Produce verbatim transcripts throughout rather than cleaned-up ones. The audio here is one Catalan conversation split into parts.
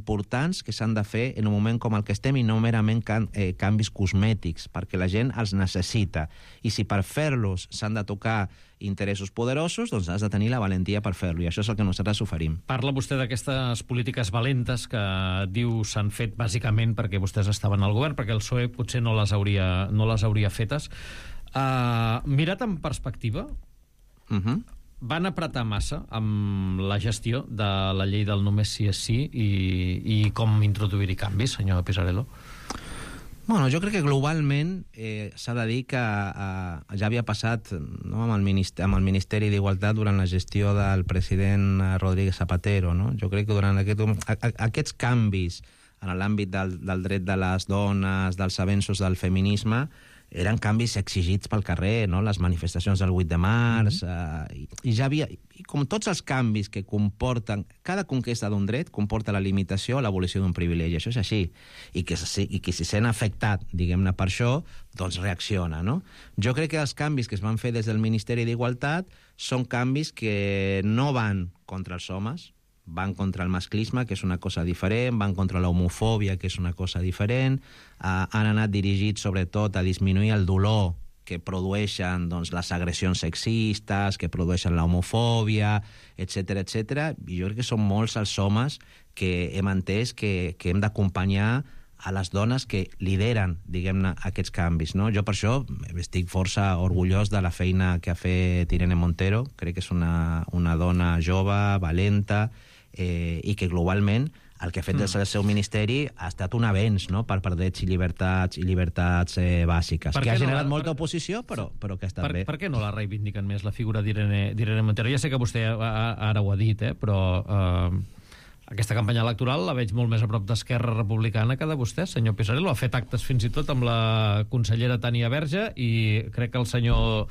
importants que s'han de fer en un moment com el que estem i no merament can, eh, canvis cosmètics, perquè la gent els necessita. I si per fer-los s'han de tocar interessos poderosos, doncs has de tenir la valentia per fer-lo, i això és el que nosaltres oferim. Parla vostè d'aquestes polítiques valentes que diu s'han fet bàsicament perquè vostès estaven al govern, perquè el P S O E potser no les hauria, no les hauria fetes. Uh, mirat en perspectiva, Uh-huh. van apretar massa amb la gestió de la llei del només sí és sí i, i com introduir-hi canvis, senyor Pisarello? Bueno, jo crec que globalment eh, s'ha de dir que eh, ja havia passat, no, amb, el ministeri, amb el Ministeri d'Igualtat durant la gestió del president Rodríguez Zapatero, no? Jo crec que durant aquest, a, a, aquests canvis en l'àmbit del, del dret de les dones, dels avenços del feminisme, eren canvis exigits pel carrer, no? Les manifestacions del vuit de març, mm-hmm. eh, i, i ja havia... I com tots els canvis que comporten... Cada conquesta d'un dret comporta la limitació o l'abolició d'un privilegi, això és així. I que, i que si s'han afectat, diguem-ne, per això, doncs reacciona, no? Jo crec que els canvis que es van fer des del Ministeri d'Igualtat són canvis que no van contra els homes, van contra el masclisme, que és una cosa diferent, van contra l'homofòbia, que és una cosa diferent, eh, han anat dirigits sobretot a disminuir el dolor que produeixen, doncs, les agressions sexistes, que produeixen l'homofòbia, etcètera, etcètera. I jo crec que són molts els homes que hem entès que, que hem d'acompanyar a les dones que lideren, diguem-ne, aquests canvis, no? Jo per això estic força orgullós de la feina que ha fet Irene Montero. Crec que és una, una dona jove, valenta, eh, i que globalment el que ha fet des del seu ministeri ha estat un avenç, no?, per, per drets i llibertats i llibertats eh, bàsiques, que ha generat no, molta per, oposició, però, però que ha estat per, bé. Per què no la reivindiquen més, la figura d'Irene Montero? Ja sé que vostè ara ho ha dit, eh, però eh, aquesta campanya electoral la veig molt més a prop d'Esquerra Republicana que de vostè, senyor Pisarello. Ha fet actes fins i tot amb la consellera Tània Verge i crec que el senyor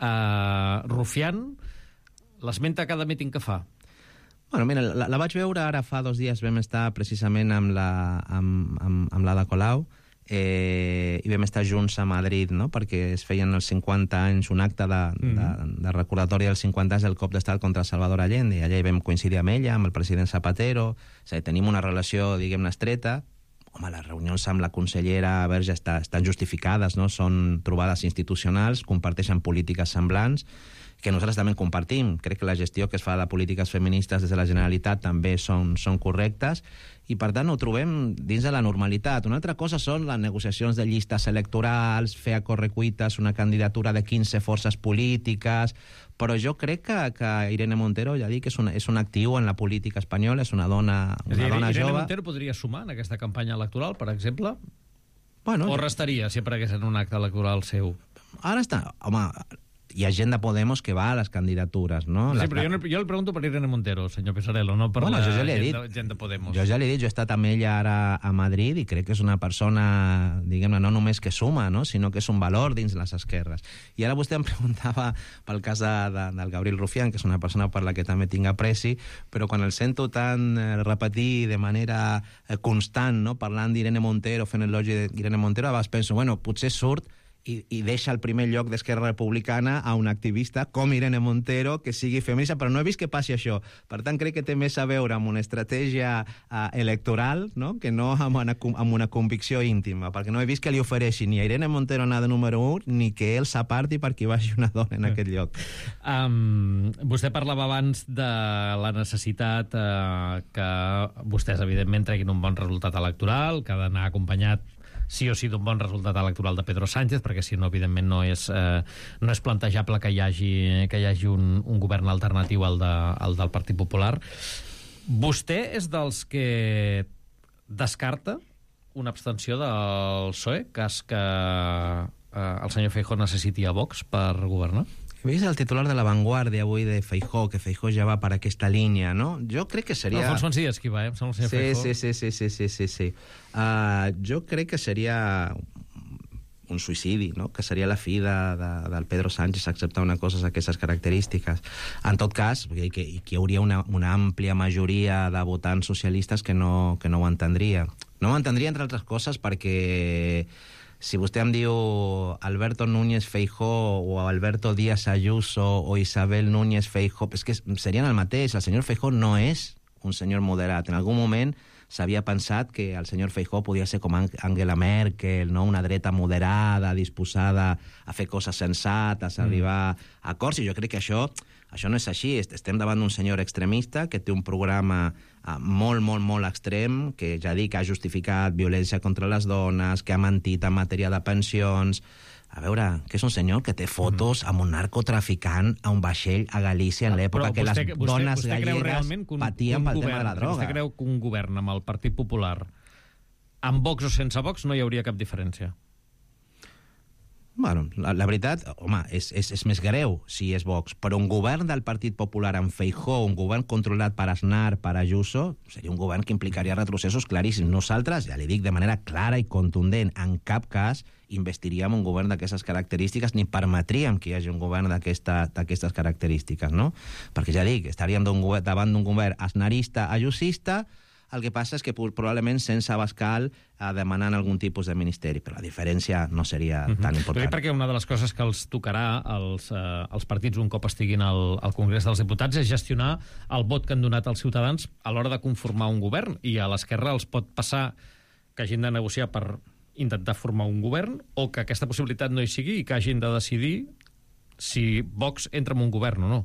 eh, Rufián l'esmenta cada míting que fa. Bueno, mira, la, la vaig veure ara fa dos dies, vam estar precisament amb la, amb, amb, amb l'Ada Colau, eh, i vam estar junts a Madrid, no?, perquè es feien els cinquanta anys, un acte de, mm. de, de recordatori dels cinquanta anys del cop d'estat contra Salvador Allende, i allà hi vam coincidir amb ella, amb el president Zapatero. O sigui, tenim una relació, diguem-ne, estreta. Home, les reunions amb la consellera Verge està, estan justificades, no?, són trobades institucionals, comparteixen polítiques semblants, que nosaltres també compartim. Crec que la gestió que es fa de polítiques feministes des de la Generalitat també són, són correctes, i per tant ho trobem dins de la normalitat. Una altra cosa són les negociacions de llistes electorals, fer a correcuites una candidatura de quinze forces polítiques, però jo crec que, que Irene Montero, ja dic, és un, és un actiu en la política espanyola, és una dona, una dir, dona Irene jove. Montero podria sumar en aquesta campanya electoral, per exemple? Bueno, o restaria sempre que és en un acte electoral seu? Ara està... Home, hi ha gent de Podemos que va a les candidatures, no? Sí, la, però jo, no, jo el pregunto per Irene Montero, senyor Pisarello, no per bueno, la ja gent, dit, de, gent de Podemos. Jo ja l'he dit, jo he estat amb ella ara a Madrid i crec que és una persona, diguem-ne, no només que suma, no?, sinó que és un valor dins les esquerres. I ara vostè em preguntava pel cas de, de, del Gabriel Rufián, que és una persona per la que també tinc apreci, però quan el sento tan eh, repetir de manera eh, constant, no?, parlant d'Irene Montero, fent elogi d'Irene Montero, a vegades penso, bueno, potser surt I, i deixa el primer lloc d'Esquerra Republicana a un activista com Irene Montero que sigui feminista, però no he vist que passi això. Per tant, crec que té més a veure amb una estratègia uh, electoral, no?, que no amb una, amb una convicció íntima, perquè no he vist que li ofereixi ni a Irene Montero anar de número un, ni que ell s'aparti perquè vagi una dona en aquest lloc. Um, vostè parlava abans de la necessitat uh, que vostès, evidentment, treguin un bon resultat electoral, que ha d'anar acompanyat sí o sí d'un bon resultat electoral de Pedro Sánchez, perquè si no, evidentment, no és, eh, no és plantejable que hi hagi, que hi hagi un, un govern alternatiu al, de, al del Partit Popular. Vostè és dels que descarta una abstenció del P S O E, cas que eh, el senyor Feijóo necessiti a Vox per governar? He vist el titular de La Vanguardia avui de Feijóo, que Feijóo ja va per aquesta línia, no? Jo crec que seria... Alfons Mancias, qui va, eh? Em sembla el senyor sí, Feijóo. Sí, sí, sí, sí, sí, sí, sí. Uh, jo crec que seria un suïcidi, no?, que seria la fi de, de, del Pedro Sánchez acceptar una cosa d'aquestes característiques. En tot cas, que, que hi hauria una, una àmplia majoria de votants socialistes que no, que no ho entendria. No ho entendria, entre altres coses, perquè... Si vostè em diu Alberto Núñez Feijóo o Alberto Díaz Ayuso o Isabel Núñez Feijóo, és que serien el mateix. El senyor Feijóo no és un senyor moderat. En algun moment s'havia pensat que el senyor Feijóo podia ser com Angela Merkel, no? Una dreta moderada, disposada a fer coses sensates, a arribar a acords, i jo crec que això, això no és així. Estem davant d'un senyor extremista que té un programa uh, molt, molt, molt extrem, que ja dic, ha justificat violència contra les dones, que ha mentit en matèria de pensions. A veure, que és un senyor que té fotos amb un narcotraficant a un vaixell a Galícia en l'època que les vostè, dones vostè gallegues un, patien un pel govern, tema de la droga. Vostè creu que un govern amb el Partit Popular, amb Vox o sense Vox, no hi hauria cap diferència? Bueno, la, la veritat, home, és, és, és més greu si és Vox, però un govern del Partit Popular amb Feijóo, un govern controlat per Aznar, per Ayuso, seria un govern que implicaria retrocessos claríssims. Nosaltres, ja li dic de manera clara i contundent, en cap cas investiríem un govern d'aquestes característiques ni permetríem que hi hagi un govern d'aquestes característiques, no? Perquè ja dic, estaríem davant d'un govern aznarista, ayusista. El que passa és que probablement sense Abascal eh, demanant algun tipus de ministeri, però la diferència no seria uh-huh. tan important. Perquè una de les coses que els tocarà als, eh, als partits un cop estiguin al, al Congrés dels Diputats és gestionar el vot que han donat els ciutadans a l'hora de conformar un govern, i a l'esquerra els pot passar que hagin de negociar per intentar formar un govern, o que aquesta possibilitat no hi sigui i que hagin de decidir si Vox entra en un govern o no.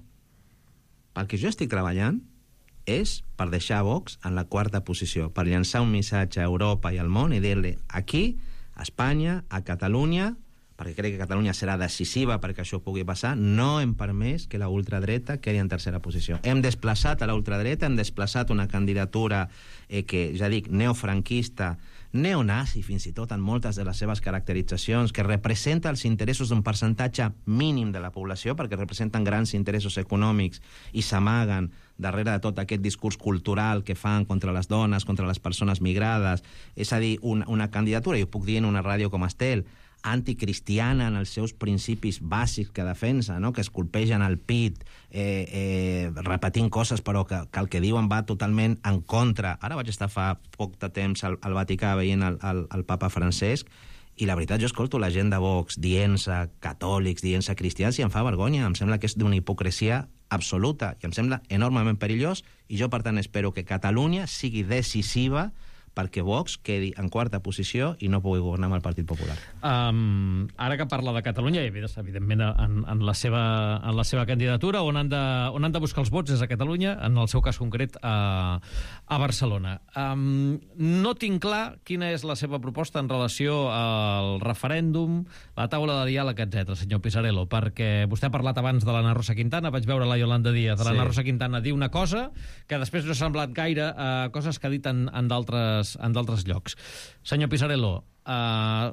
Pel que jo estic treballant és per deixar Vox en la quarta posició, per llançar un missatge a Europa i al món i dir-li aquí, a Espanya, a Catalunya, perquè crec que Catalunya serà decisiva perquè això pugui passar, no hem permès que la ultradreta quedi en tercera posició. Hem desplaçat a la ultradreta, hem desplaçat una candidatura eh, que, ja dic, neofranquista, neonazi fins i tot en moltes de les seves caracteritzacions, que representa els interessos d'un percentatge mínim de la població, perquè representen grans interessos econòmics i s'amaguen darrere de tot aquest discurs cultural que fan contra les dones, contra les persones migrades. És a dir, una, una candidatura, i ho puc dir en una ràdio com Estel, anticristiana en els seus principis bàsics que defensa, no? Que es colpegen al pit eh, eh, repetint coses però que, que el que diuen va totalment en contra. Ara vaig estar fa poc de temps al, al Vaticà veient el, el, el papa Francesc, i la veritat jo escolto la gent de Vox dient-se catòlics, dient-se cristians, i em fa vergonya, em sembla que és d'una hipocresia absoluta i em sembla enormement perillós, i jo per tant espero que Catalunya sigui decisiva perquè Vox quedi en quarta posició i no pugui governar amb el Partit Popular. Um, ara que parla de Catalunya, i evidentment en, en, la seva, en la seva candidatura, on han, de, on han de buscar els vots és a Catalunya, en el seu cas concret a, a Barcelona. Um, no tinc clar quina és la seva proposta en relació al referèndum, la taula de diàleg, etcètera, senyor Pisarello, perquè vostè ha parlat abans de l'Anna Rosa Quintana, vaig veure la Yolanda Díaz, sí. L'Anna Rosa Quintana diu una cosa que després no ha semblat gaire a coses que ha dit en, en d'altres en d'altres llocs. Senyor Pisarello, uh,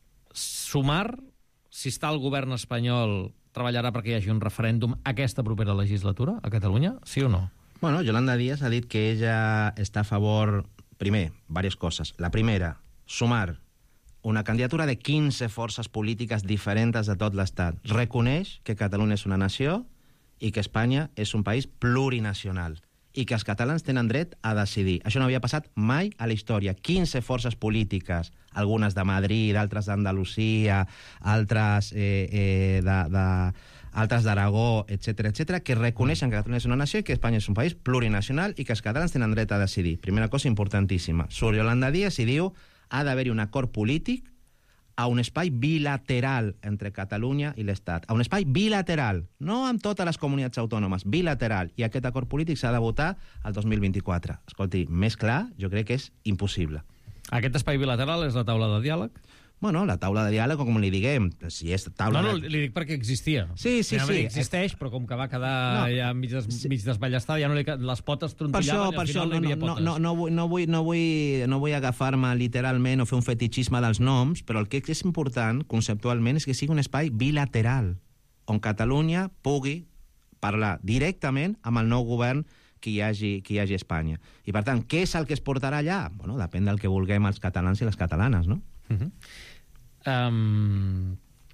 Sumar, si està el govern espanyol, treballarà perquè hi hagi un referèndum aquesta propera legislatura a Catalunya, sí o no? Bueno, Yolanda Díaz ha dit que ella està a favor, primer, diverses coses. La primera, Sumar, una candidatura de quinze forces polítiques diferents de tot l'Estat. Reconeix que Catalunya és una nació i que Espanya és un país plurinacional, i que els catalans tenen dret a decidir. Això no havia passat mai a la història. quinze forces polítiques, algunes de Madrid, altres d'Andalusia, altres eh, eh, de, de, altres d'Aragó, etcètera, etcètera, que reconeixen que Catalunya és una nació i que Espanya és un país plurinacional i que els catalans tenen dret a decidir. Primera cosa importantíssima. Surt Yolanda Díaz i diu ha d'haver-hi un acord polític a un espai bilateral entre Catalunya i l'Estat. A un espai bilateral, no amb totes les comunitats autònomes, bilateral. I aquest acord polític s'ha de votar el dos mil vint-i-quatre. Escolti, més clar, jo crec que és impossible. Aquest espai bilateral és la taula de diàleg? Bueno, la taula de diàleg, o com li diguem, si és taula... No, no, de... li dic perquè existia. Sí, sí, sí. Existeix, però com que va quedar no. ja mig, des, sí. mig desballestada, ja no li... les potes trontollaven per això, i al final per això, no hi havia no, potes. No, no, no, vull, no, vull, no, vull, no vull agafar-me literalment o fer un fetichisme dels noms, però el que és important, conceptualment, és que sigui un espai bilateral, on Catalunya pugui parlar directament amb el nou govern que hi hagi, que hi hagi a Espanya. I, per tant, què és el que es portarà allà? Bueno, depèn del que vulguem els catalans i les catalanes, no? Uh -huh. Um,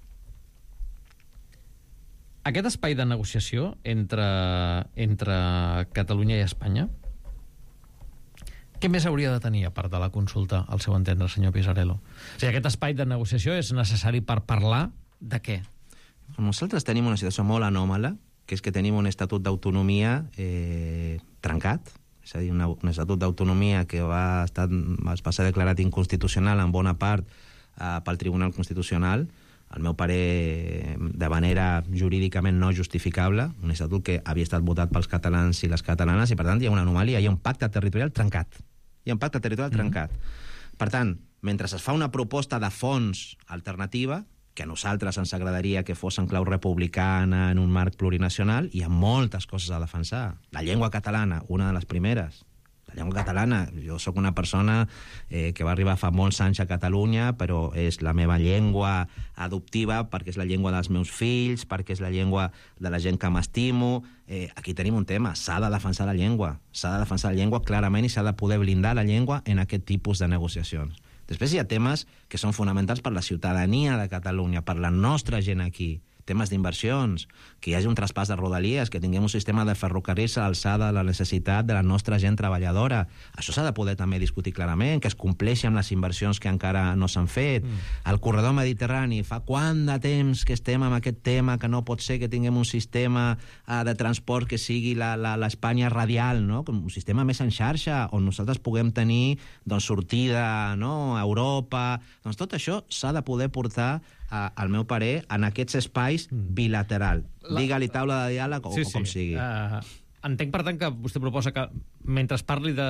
aquest espai de negociació entre, entre Catalunya i Espanya, què més hauria de tenir a part de la consulta, al seu entendre, senyor Pisarello? O sigui, aquest espai de negociació és necessari per parlar de què? Nosaltres tenim una situació molt anòmala, que és que tenim un estatut d'autonomia eh, trencat, és a dir, una, un estatut d'autonomia que va, estar, va ser declarat inconstitucional en bona part eh, pel Tribunal Constitucional, al meu parer, de manera jurídicament no justificable, un estatut que havia estat votat pels catalans i les catalanes, i per tant hi ha una anomalia, hi ha un pacte territorial trencat. Hi ha un pacte territorial mm-hmm. trencat. Per tant, mentre es fa una proposta de fons alternativa, que a nosaltres ens agradaria que fos en clau republicana, en un marc plurinacional, hi ha moltes coses a defensar. La llengua catalana, una de les primeres. La llengua catalana, jo sóc una persona eh, que va arribar fa molts anys a Catalunya, però és la meva llengua adoptiva perquè és la llengua dels meus fills, perquè és la llengua de la gent que m'estimo. Eh, aquí tenim un tema, s'ha de defensar la llengua, s'ha de defensar la llengua clarament i s'ha de poder blindar la llengua en aquest tipus de negociacions. Després hi ha temes que són fonamentals per la ciutadania de Catalunya, per la nostra gent aquí, temes d'inversions, que hi hagi un traspàs de rodalies, que tinguem un sistema de ferrocarrils a l'alçada de la necessitat de la nostra gent treballadora. Això s'ha de poder també discutir clarament, que es compleixi amb les inversions que encara no s'han fet. Mm. El corredor mediterrani, fa quant de temps que estem amb aquest tema, que no pot ser que tinguem un sistema uh, de transport que sigui l'Espanya radial, no? Un sistema més en xarxa, on nosaltres puguem tenir doncs, sortida, no? a Europa. Doncs tot això s'ha de poder portar al meu parer, en aquests espais bilateral. La... Digue-li taula de diàleg o, sí, o com sí. sigui. Uh, entenc, per tant, que vostè proposa que mentre es parli de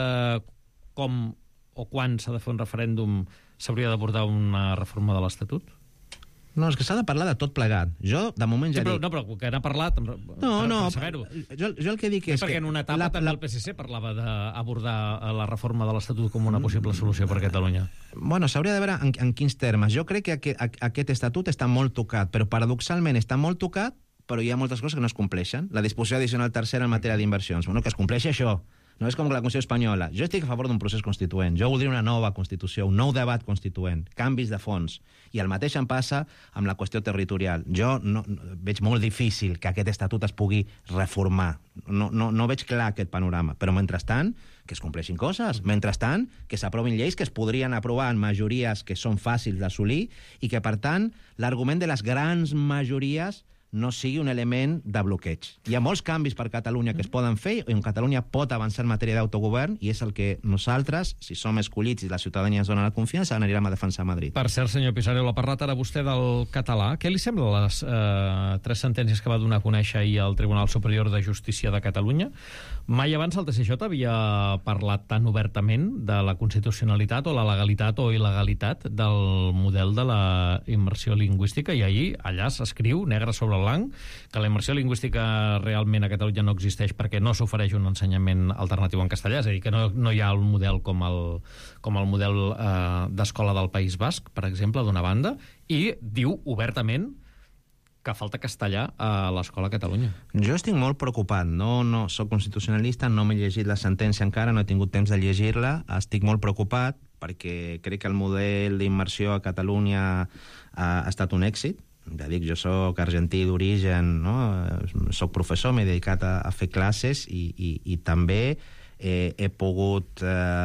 com o quan s'ha de fer un referèndum s'hauria d'abordar una reforma de l'Estatut? No, és que s'ha de parlar de tot plegat. Jo, de moment, ja sí, però, dic... No, però que n'ha parlat, no, per, no, per saber-ho. Jo, jo el que dic és, és perquè que... en una etapa la, també la... el P S C parlava d'abordar la reforma de l'Estatut com una possible solució per a Catalunya. Bueno, s'hauria de veure en, en quins termes. Jo crec que aquest, aquest Estatut està molt tocat, però paradoxalment està molt tocat, però hi ha moltes coses que no es compleixen. La disposició addicional tercera en matèria d'inversions. Bueno, que es compleixi això. No és com la Constitució espanyola. Jo estic a favor d'un procés constituent. Jo voldria una nova Constitució, un nou debat constituent, canvis de fons. I el mateix em passa amb la qüestió territorial. Jo no, no, veig molt difícil que aquest estatut es pugui reformar. No, no, no veig clar aquest panorama. Però, mentrestant, que es compleixin coses. Mentrestant, que s'aprovin lleis que es podrien aprovar en majories que són fàcils d'assolir i que, per tant, l'argument de les grans majories no sigui un element de bloqueig. Hi ha molts canvis per Catalunya que es poden fer i on Catalunya pot avançar en matèria d'autogovern i és el que nosaltres, si som escollits i la ciutadania ens dona la confiança, anirem a defensar a Madrid. Per cert, senyor Pisarello, ha parlat ara vostè del català. Què li sembla les eh, tres sentències que va donar a conèixer ahir al Tribunal Superior de Justícia de Catalunya? Mai abans el T C J havia parlat tan obertament de la constitucionalitat o la legalitat o il·legalitat del model de la immersió lingüística i ahir allà s'escriu negre sobre blanc que la immersió lingüística realment a Catalunya no existeix perquè no s'ofereix un ensenyament alternatiu en castellà, és a dir, que no, no hi ha un model com el, com el model eh, d'escola del País Basc, per exemple, d'una banda, i diu obertament que falta castellà a l'escola a Catalunya. Jo estic molt preocupat. No, no soc constitucionalista, no m'he llegit la sentència encara, no he tingut temps de llegir-la. Estic molt preocupat perquè crec que el model d'immersió a Catalunya ha, ha estat un èxit. Ja dic, jo soc argentí d'origen, no? Soc professor, m'he dedicat a, a fer classes i, i, i també eh, he pogut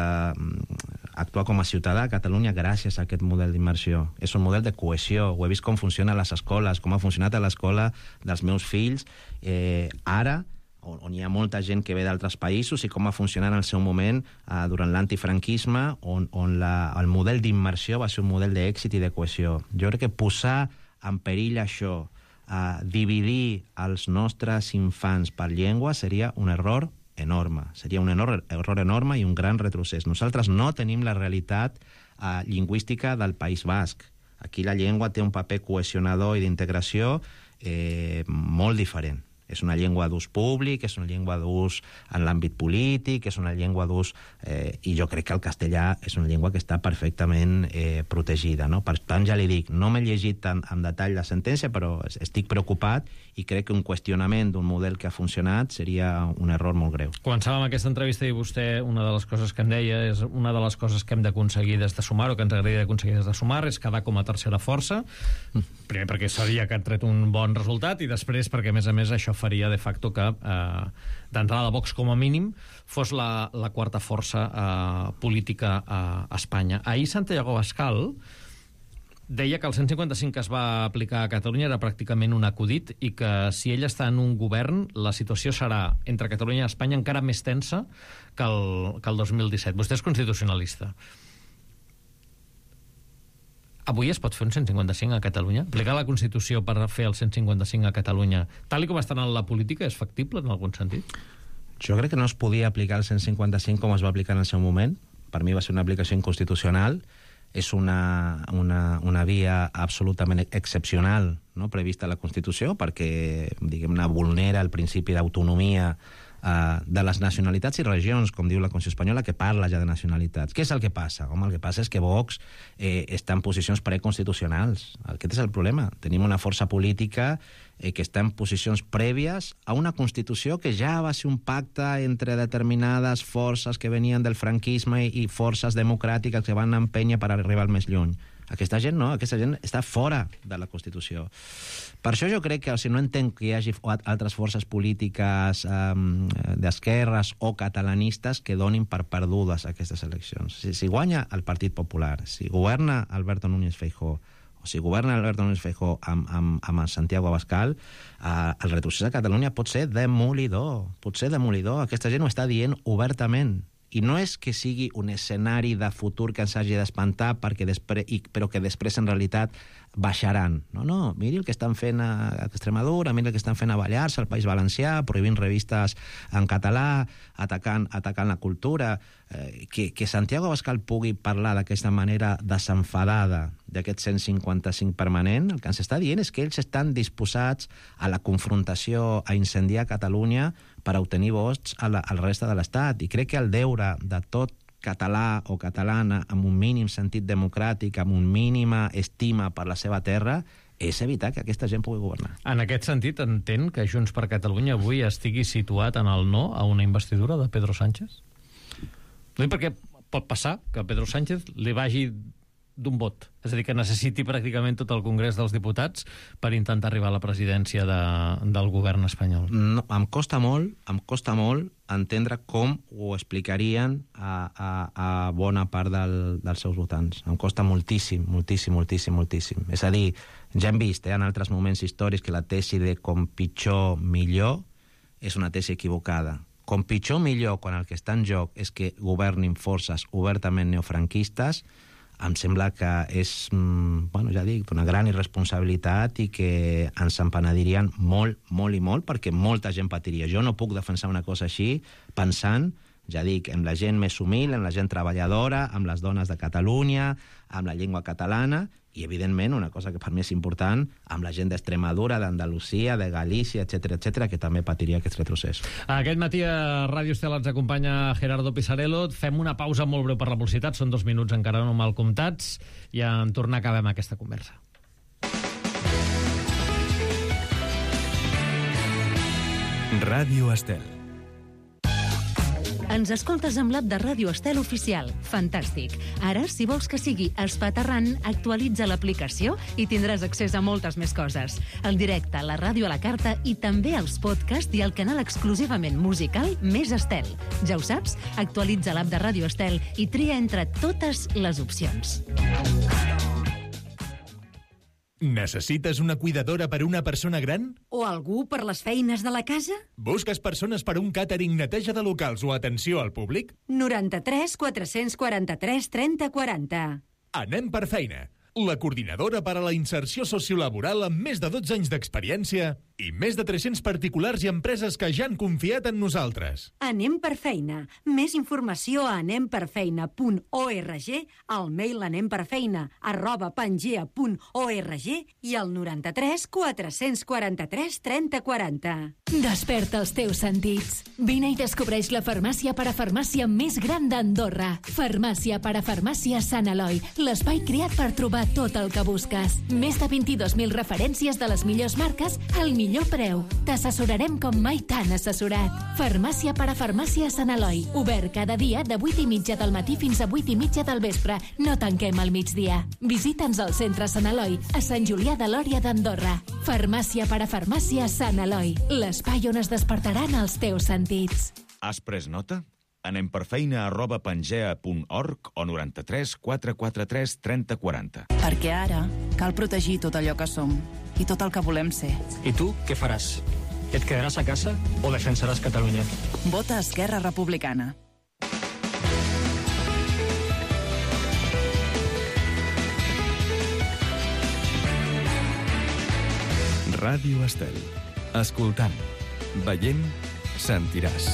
eh, actuar com a ciutadà a Catalunya gràcies a aquest model d'immersió. És un model de cohesió. Ho he vist com funciona a les escoles, com ha funcionat a l'escola dels meus fills. Eh, ara, on, on hi ha molta gent que ve d'altres països i com va funcionar en el seu moment eh, durant l'antifranquisme, on, on la, el model d'immersió va ser un model d'èxit i de cohesió. Jo crec que posar en perill això, eh, dividir els nostres infants per llengua seria un error enorme. Seria un error, error enorme i un gran retrocés. Nosaltres no tenim la realitat eh, lingüística del País Basc. Aquí la llengua té un paper cohesionador i d'integració eh, molt diferent. És una llengua d'ús públic, és una llengua d'ús en l'àmbit polític, és una llengua d'ús... Eh, I jo crec que el castellà és una llengua que està perfectament eh, protegida, no? Per tant, ja li dic, no m'he llegit tan, en detall la sentència, però estic preocupat i crec que un qüestionament d'un model que ha funcionat seria un error molt greu. Començàvem aquesta entrevista i vostè, una de les coses que em deia, és una de les coses que hem d'aconseguir des de Sumar, o que ens agradaria aconseguir des de Sumar, és quedar com a tercera força. Primer perquè seria que han tret un bon resultat i després perquè, a més a més, això faria de facto que eh, d'entrada Vox com a mínim fos la, la quarta força eh, política a Espanya. Ahir Santiago Abascal deia que el cent cinquanta cinc que es va aplicar a Catalunya era pràcticament un acudit i que si ell està en un govern, la situació serà entre Catalunya i Espanya encara més tensa que el, que el dos mil disset. Vostè és constitucionalista. Avui es pot fer un cent cinquanta cinc a Catalunya? Aplicar la Constitució per fer el cent cinquanta cinc a Catalunya, tal com està anant la política, és factible en algun sentit? Jo crec que no es podia aplicar el cent cinquanta cinc com es va aplicar en el seu moment. Per mi va ser una aplicació inconstitucional. És una, una, una via absolutament excepcional, no?, prevista a la Constitució, perquè, diguem-ne, vulnera el principi d'autonomia eh, de les nacionalitats i regions, com diu la Constitució espanyola, que parla ja de nacionalitats. Què és el que passa? Home, el que passa és que Vox eh, està en posicions preconstitucionals. Aquest és el problema. Tenim una força política eh, que està en posicions prèvies a una Constitució que ja va ser un pacte entre determinades forces que venien del franquisme i, i forces democràtiques que van empènyer per arribar al més lluny. Aquesta gent no, aquesta gent està fora de la Constitució. Per això jo crec que, o sigui, no entenc que hi hagi altres forces polítiques um, d'esquerres o catalanistes que donin per perdudes aquestes eleccions. Si, si guanya el Partit Popular, si governa Alberto Núñez Feijóo, o si governa Alberto Núñez Feijóo amb, amb, amb Santiago Abascal, eh, el retrocés a Catalunya pot ser demolidor, pot ser demolidor. Aquesta gent ho està dient obertament. I no és que sigui un escenari de futur que ens hagi d'espantar, perquè després, i, però que després en realitat baixaran. No, no, miri el que estan fent a Extremadura, miri el que estan fent a Balears, al País Valencià, prohibint revistes en català, atacant, atacant la cultura. Eh, que, que Santiago Abascal pugui parlar d'aquesta manera desenfadada d'aquest cent cinquanta cinc permanent, el que ens està dient és que ells estan disposats a la confrontació, a incendiar Catalunya per obtenir vots a la, al resta de l'Estat. I crec que el deure de tot català o catalana amb un mínim sentit democràtic, amb un mínima estima per la seva terra, és evitar que aquesta gent pugui governar. En aquest sentit, entén que Junts per Catalunya avui estigui situat en el no a una investidura de Pedro Sánchez? No, perquè pot passar que Pedro Sánchez li vagi d'un vot. És a dir, que necessiti pràcticament tot el Congrés dels Diputats per intentar arribar a la presidència de, del govern espanyol. No, em costa molt, em costa molt entendre com ho explicarien a, a, a bona part del, dels seus votants. Em costa moltíssim, moltíssim, moltíssim, moltíssim. És a dir, ja hem vist eh, en altres moments històrics que la tesi de com pitjor, millor és una tesi equivocada. Com pitjor, millor, quan el que està en joc és que governin forces obertament neofranquistes, em sembla que és, bueno, ja dic, una gran irresponsabilitat i que ens empenedirien molt, molt i molt, perquè molta gent patiria. Jo no puc defensar una cosa així pensant, ja dic, en la gent més humil, en la gent treballadora, amb les dones de Catalunya, amb la llengua catalana, i, evidentment, una cosa que per mi és important, amb la gent d'Extremadura, d'Andalusia, de Galícia, etcètera, etcètera, que també patiria aquest retrocés. Aquest matí a Ràdio Estel ens acompanya Gerardo Pisarello. Fem una pausa molt breu per la publicitat, són dos minuts encara no mal comptats, i en tornar acabem aquesta conversa. Ràdio Estel. Ens escoltes amb l'app de Ràdio Estel Oficial. Fantàstic. Ara, si vols que sigui espaterrant, actualitza l'aplicació i tindràs accés a moltes més coses. El directe, la ràdio a la carta i també els podcasts i el canal exclusivament musical Més Estel. Ja ho saps? Actualitza l'app de Ràdio Estel i tria entre totes les opcions. Necessites una cuidadora per una persona gran? O algú per les feines de la casa? Busques persones per un càtering, neteja de locals o atenció al públic? noranta-tres quatre-cents quaranta-tres trenta quaranta. Anem per feina. La coordinadora per a la inserció sociolaboral amb més de dotze anys d'experiència i més de tres-cents particulars i empreses que ja han confiat en nosaltres. Anem per feina. Més informació a anem per feina punt org, al mail anemperfeina arroba pangea punt org i al noranta-tres quatre-cents quaranta-tres trenta quaranta. Desperta els teus sentits. Vine i descobreix la farmàcia parafarmàcia més gran d'Andorra. Farmàcia parafarmàcia Sant Eloi, l'espai creat per trobar tot el que busques. Més de vint-i-dos mil referències de les millors marques al millor preu. T'assessorarem com mai t'han assessorat. Farmàcia parafarmàcia Sant Eloi. Obert cada dia de vuit i mitja del matí fins a vuit i mitja del vespre. No tanquem al migdia. Visita'ns al centre Sant Eloi, a Sant Julià de Lòria d'Andorra. Farmàcia parafarmàcia Sant Eloi. L'espai on es despertaran els teus sentits. Has pres nota? anemperfeina arroba pangea punt org o noranta-tres quatre quatre tres trenta quaranta. Perquè ara cal protegir tot allò que som i tot el que volem ser. I tu què faràs? Et quedaràs a casa o defensaràs Catalunya? Vota Esquerra Republicana. Ràdio Estel. Escoltant, veient, sentiràs.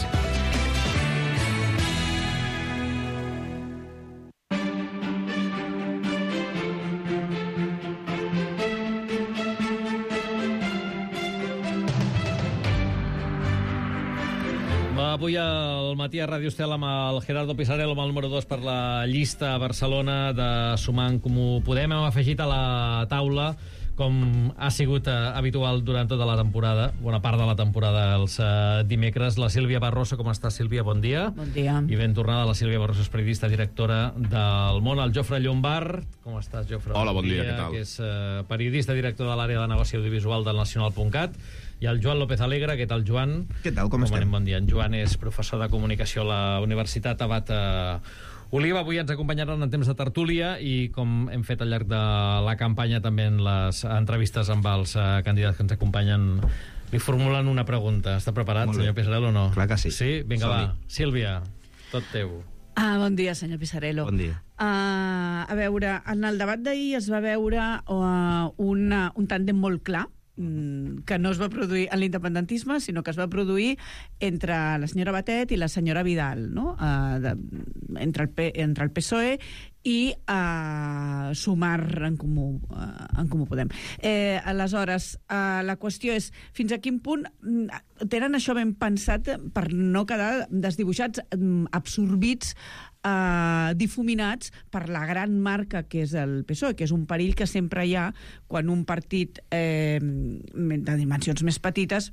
Avui al matí a Ràdio Estel amb el Gerardo Pisarello, amb el número dos per la llista a Barcelona de Sumar en Comú Podem. Hem afegit a la taula, com ha sigut eh, habitual durant tota la temporada, bona part de la temporada, els eh, dimecres, la Sílvia Barroso. Com està, Sílvia? Bon dia. Bon dia. I ben tornada la Sílvia Barroso, és periodista, directora del Món. El Jofre Llombard. Com estàs, Jofre? Hola, bon dia, què tal? Que és eh, periodista, director de l'àrea de negoci audiovisual del nacional punt cat. I el Joan López Alegre. Què tal, Joan? Què tal, com, com estem? Anem, bon dia. En Joan és professor de comunicació a la Universitat Abat Oliva. Avui ens acompanyaran en temps de tertúlia i, com hem fet al llarg de la campanya, també en les entrevistes amb els uh, candidats que ens acompanyen, li formulen una pregunta. Està preparat, senyor Pisarello, o no? Clar que sí. Sí? Vinga, va. Sílvia, tot teu. Ah, bon dia, senyor Pisarello. Bon dia. Uh, a veure, en el debat d'ahir es va veure uh, una, un tàndem molt clar, que no es va produir en l'independentisme, sinó que es va produir entre la senyora Batet i la senyora Vidal, no? Uh, de, entre, el P, entre el P S O E i uh, Sumar en Comú, uh, en Comú Podem. Eh, aleshores, uh, la qüestió és fins a quin punt tenen això ben pensat per no quedar desdibuixats, absorbits, Uh, difuminats per la gran marca que és el P S O E, que és un perill que sempre hi ha quan un partit eh, de dimensions més petites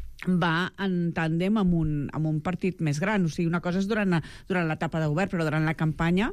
va en tàndem amb un, amb un partit més gran. O sigui, una cosa és durant, durant l'etapa de govern, però durant la campanya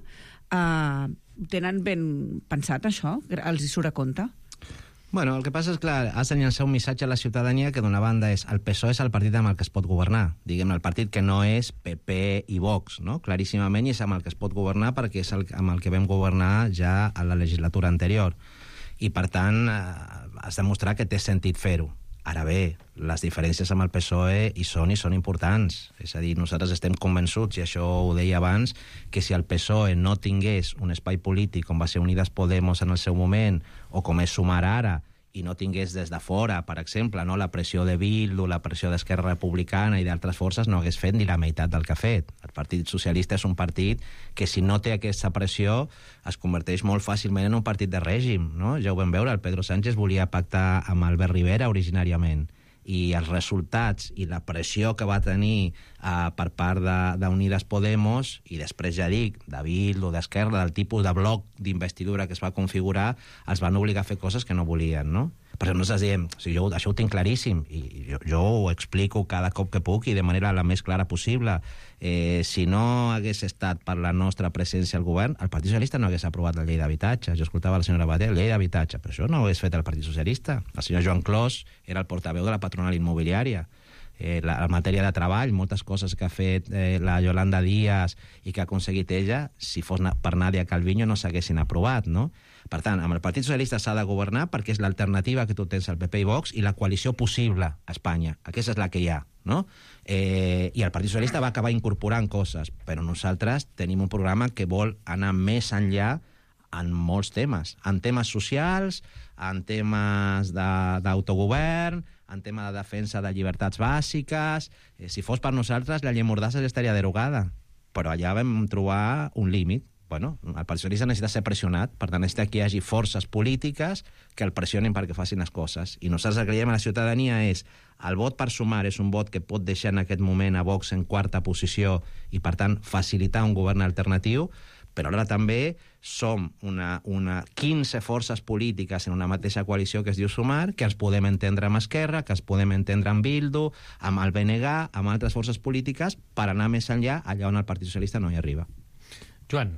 eh, tenen ben pensat això? Els hi surt a compte? Bueno, el que passa és, clar, has de llançar un missatge a la ciutadania que d'una banda és el P S O E és el partit amb el que es pot governar, diguem, el partit que no és P P i Vox, no? Claríssimament, i és amb el que es pot governar perquè és el, amb el que vam governar ja a la legislatura anterior. I, per tant, eh, has de mostrar que té sentit fer-ho. Ara bé, les diferències amb el P S O E hi són i són importants. És a dir, nosaltres estem convençuts, i això ho deia abans, que si el P S O E no tingués un espai polític com va ser Unides Podemos en el seu moment, o com és Sumar ara, i no tingués des de fora, per exemple, no, la pressió de Bildu, la pressió d'Esquerra Republicana i d'altres forces, no hagués fet ni la meitat del que ha fet. El Partit Socialista és un partit que, si no té aquesta pressió, es converteix molt fàcilment en un partit de règim, no? Ja ho vam veure, el Pedro Sánchez volia pactar amb Albert Rivera originàriament, i els resultats i la pressió que va tenir uh, per part d'Unides Podemos, i després ja dic, de Bildu, d'Esquerra, del tipus de bloc d'investidura que es va configurar, els van obligar a fer coses que no volien, no? Per exemple, nosaltres diem, o sigui, jo, això ho tinc claríssim, i jo, jo ho explico cada cop que puc i de manera la més clara possible. Eh, si no hagués estat per la nostra presència al govern, el Partit Socialista no hagués aprovat la llei d'habitatge. Jo escoltava la senyora Batet, la llei d'habitatge, però això no ho hagués fet el Partit Socialista. El senyor Joan Clos era el portaveu de la patronal immobiliària. Eh, la, la matèria de treball, moltes coses que ha fet eh, la Yolanda Díaz i que ha aconseguit ella, si fos per Nadia Calviño no s'haguessin aprovat, no? Per tant, amb el Partit Socialista s'ha de governar perquè és l'alternativa que tu tens al P P i Vox i la coalició possible a Espanya. Aquesta és la que hi ha, no? Eh, I el Partit Socialista va acabar incorporant coses, però nosaltres tenim un programa que vol anar més enllà en molts temes, en temes socials, en temes d'autogovern, en tema de defensa de llibertats bàsiques. Eh, si fos per nosaltres, la llei Mordassa ja estaria derogada, però allà vam trobar un límit. Bueno, el Partit Socialista necessita ser pressionat, per tant necessita que hi hagi forces polítiques que el pressionin perquè facin les coses. I nosaltres el que creiem a la ciutadania és el vot per Sumar és un vot que pot deixar en aquest moment a Vox en quarta posició i, per tant, facilitar un govern alternatiu, però ara també som una, una quinze forces polítiques en una mateixa coalició que es diu Sumar, que ens podem entendre amb Esquerra, que ens podem entendre amb Bildu, amb el B N G, amb altres forces polítiques, per anar més enllà, allà on el Partit Socialista no hi arriba. Joan.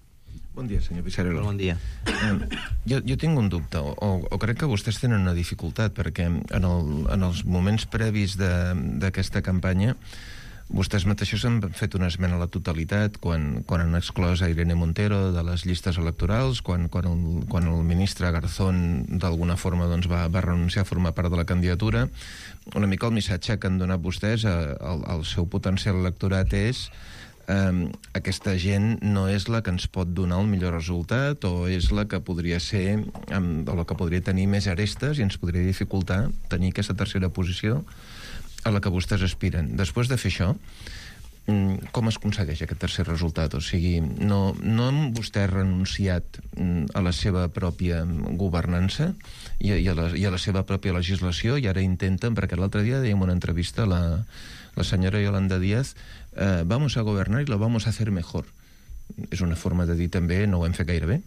Bon dia, senyor Pisarello. Bon dia. Eh, jo, jo tinc un dubte, o, o crec que vostès tenen una dificultat, perquè en, el, en els moments previs d'aquesta campanya Vostès mateixos han fet una esmena a la totalitat quan, quan han exclòs a Irene Montero de les llistes electorals, quan, quan, el, quan el ministre Garzón d'alguna forma doncs, va, va renunciar a formar part de la candidatura. Una mica el missatge que han donat vostès al, al seu potencial electorat és eh, aquesta gent no és la que ens pot donar el millor resultat o és la que podria ser o la que podria tenir més arestes i ens podria dificultar tenir aquesta tercera posició a la que vostès aspiren. Després de fer això, com es aconsegueix aquest tercer resultat? O sigui, no, no han vostès renunciat a la seva pròpia governança i, i, a la, i a la seva pròpia legislació i ara intenten, perquè l'altre dia dèiem una entrevista a la, la senyora Yolanda Díaz, eh, vamos a governar y lo vamos a hacer mejor. És una forma de dir també no ho hem fet gaire bé?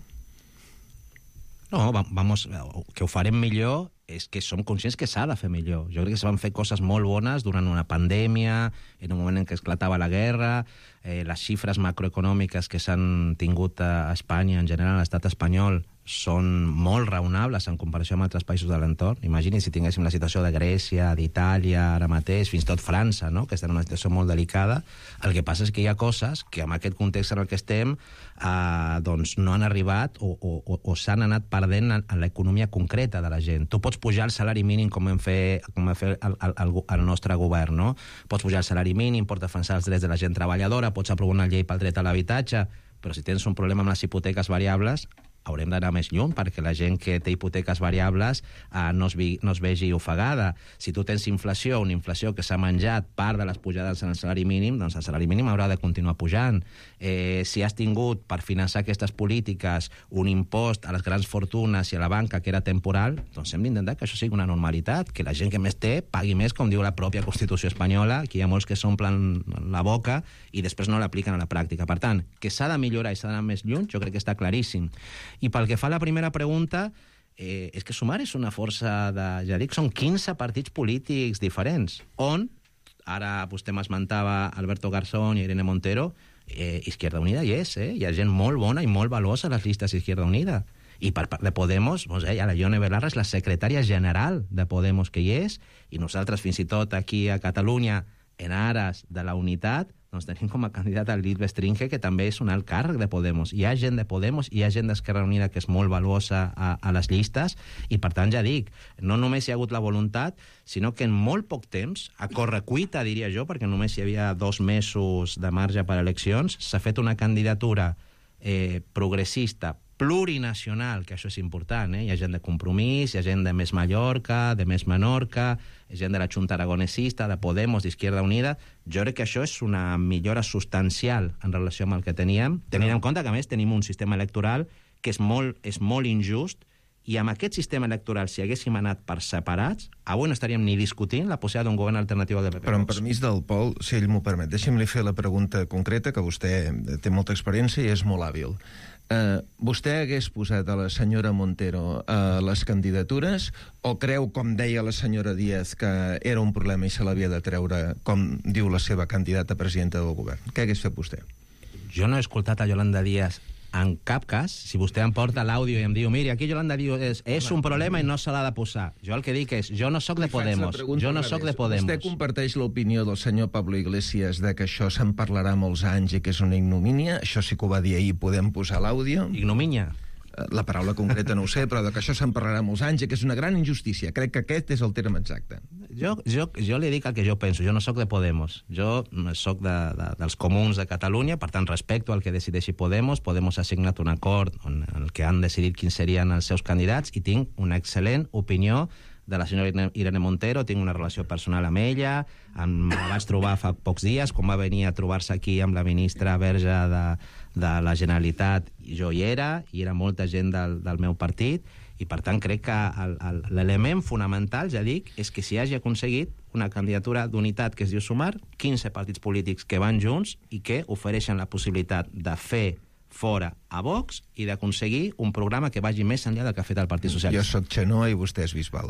No, vamos, que ho farem millor és que som conscients que s'ha de fer millor. Jo crec que se van fer coses molt bones durant una pandèmia, en un moment en què esclatava la guerra, eh, les xifres macroeconòmiques que s'han tingut a Espanya, en general a l'estat espanyol, són molt raonables en comparació amb altres països de l'entorn. Imagini si tinguéssim la situació de Grècia, d'Itàlia, ara mateix, fins i tot França, no?, que està en una situació molt delicada. El que passa és que hi ha coses que amb aquest context en el que estem eh, doncs no han arribat o, o, o s'han anat perdent en, en l'economia concreta de la gent. Tu pots pujar el salari mínim com hem fet, com hem fet el, el, el nostre govern, no? Pots pujar el salari mínim, pots defensar els drets de la gent treballadora, pots aprovar una llei pel dret a l'habitatge, però si tens un problema amb les hipoteques variables, haurem d'anar més lluny perquè la gent que té hipoteques variables eh, no, es vi, no es vegi ofegada. Si tu tens inflació, una inflació que s'ha menjat part de les pujades en el salari mínim, doncs el salari mínim haurà de continuar pujant. Eh, si has tingut per finançar aquestes polítiques un impost a les grans fortunes i a la banca que era temporal, doncs hem d'intentar que això sigui una normalitat, que la gent que més té pagui més, com diu la pròpia Constitució espanyola, que hi ha molts que s'omplen la boca i després no l'apliquen a la pràctica. Per tant, que s'ha de millorar i s'ha d'anar més lluny, jo crec que està claríssim. I pel que fa a la primera pregunta, eh, és que Sumar és una força de... Ja dic, són quinze partits polítics diferents, on, ara vostè m'esmentava Alberto Garzón i Irene Montero, eh, Izquierda Unida hi és, eh? Hi ha gent molt bona i molt valuosa a les llistes d'Izquierda Unida. I per part de Podemos, doncs, eh, la Ione Belarra és la secretària general de Podemos que hi és, i nosaltres fins i tot aquí a Catalunya, en ares de la unitat, doncs tenim com a candidat a Lid Bestringe, que també és un alt càrrec de Podemos. Hi ha gent de Podemos, hi ha gent d'Esquerra Unida que és molt valuosa a, a les llistes, i per tant, ja dic, no només hi ha hagut la voluntat, sinó que en molt poc temps, a correcuita, diria jo, perquè només hi havia dos mesos de marge per a eleccions, s'ha fet una candidatura eh, progressista, plurinacional, que això és important, eh? Hi ha gent de Compromís, hi ha gent de Més Mallorca, de Més Menorca, hi ha gent de la Junta Aragonesista, de Podemos, d'Izquierda Unida. Jo crec que això és una millora substancial en relació amb el que teníem, tenint en compte que, a més, tenim un sistema electoral que és molt, és molt injust, i amb aquest sistema electoral, si haguéssim anat per separats, avui no estaríem ni discutint la possibilitat d'un govern alternatiu al de P P. Però amb permís del Pol, si ell m'ho permet, deixi'm-li fer la pregunta concreta, que vostè té molta experiència i és molt hàbil. Uh, vostè hagués posat a la senyora Montero a uh, les candidatures o creu, com deia la senyora Díaz, que era un problema i se l'havia de treure, com diu la seva candidata a presidenta del govern? Què hagués fet vostè? Jo no he escoltat a Yolanda Díaz en cap cas. Si vostè em porta l'àudio i em diu, miri, aquí Yolanda diu, és, és un problema i no se l'ha de posar. Jo el que dic és, jo no sóc de Podemos. Jo no sóc de Podemos. Vostè comparteix l'opinió del senyor Pablo Iglesias de que això se'n parlarà molts anys i que és una ignomínia? Això sí que ho va dir ahir, podem posar l'àudio? Ignomínia? La paraula concreta no ho sé, però de que això se'n parlarà molts anys i que és una gran injustícia. Crec que aquest és el terme exacte. Jo, jo, jo li dic el que jo penso. Jo no sóc de Podemos. Jo sóc de, de, dels comuns de Catalunya, per tant, respecto al que decideixi Podemos. Podemos ha signat un acord en el que han decidit quins serien els seus candidats i tinc una excel·lent opinió de la senyora Irene Montero, tinc una relació personal amb ella, em vaig trobar fa pocs dies, quan va venir a trobar-se aquí amb la ministra Verge de, de la Generalitat, jo hi era, hi era molta gent del, del meu partit, i per tant crec que l'element fonamental, ja dic, és que s'hi hagi aconseguit una candidatura d'unitat que es diu Sumar, quinze partits polítics que van junts i que ofereixen la possibilitat de fer fora a Vox i d'aconseguir un programa que vagi més enllà del que ha fet el Partit Socialista. Jo soc Xenó i vostè és Bisbal.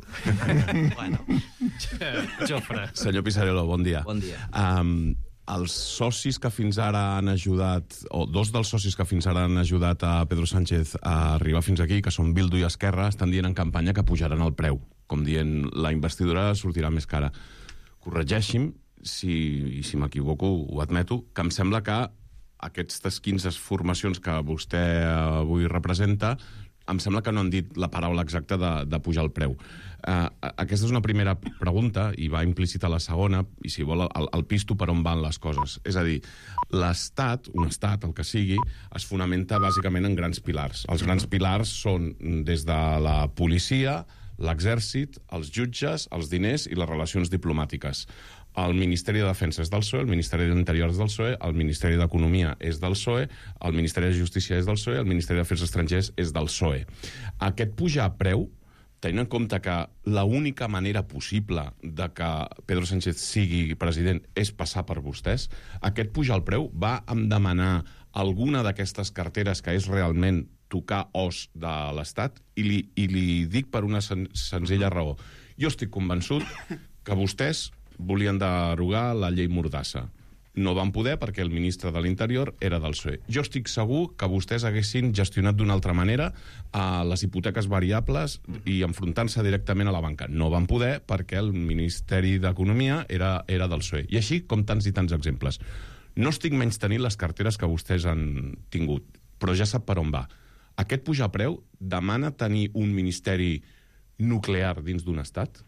Bueno. Jofre. Senyor Pisarello, bon dia. Bon dia. Um, els socis que fins ara han ajudat, o dos dels socis que fins ara han ajudat a Pedro Sánchez a arribar fins aquí, que són Bildu i Esquerra, estan dient en campanya que pujaran el preu, com dient la investidura sortirà més cara. Corregeixi'm si, i si m'equivoco, ho admeto, que em sembla que aquestes quinze formacions que vostè avui representa, em sembla que no han dit la paraula exacta de, de pujar el preu. Uh, aquesta és una primera pregunta, i va implícita la segona, i si vol el, el pisto per on van les coses. És a dir, l'Estat, un Estat, el que sigui, es fonamenta bàsicament en grans pilars. Els grans pilars són des de la policia, l'exèrcit, els jutges, els diners i les relacions diplomàtiques. El Ministeri de Defensa és del P S O E, el Ministeri d'Interior és del P S O E, el Ministeri d'Economia és del P S O E, el Ministeri de Justícia és del P S O E, el Ministeri d'Afers Estrangers és del P S O E. Aquest pujar a preu, tenint en compte que l'única manera possible de que Pedro Sánchez sigui president és passar per vostès, aquest pujar al preu va em demanar alguna d'aquestes carteres que és realment tocar os de l'Estat, i li, i li dic per una sen senzilla raó. Jo estic convençut que vostès volien derogar la llei Mordassa. No van poder perquè el ministre de l'Interior era del P S O E. Jo estic segur que vostès haguessin gestionat d'una altra manera a les hipoteques variables i enfrontant-se directament a la banca. No van poder perquè el Ministeri d'Economia era, era del P S O E. I així com tants i tants exemples. No estic menys tenint les carteres que vostès han tingut, però ja sap per on va. Aquest pujar a preu demana tenir un ministeri nuclear dins d'un estat?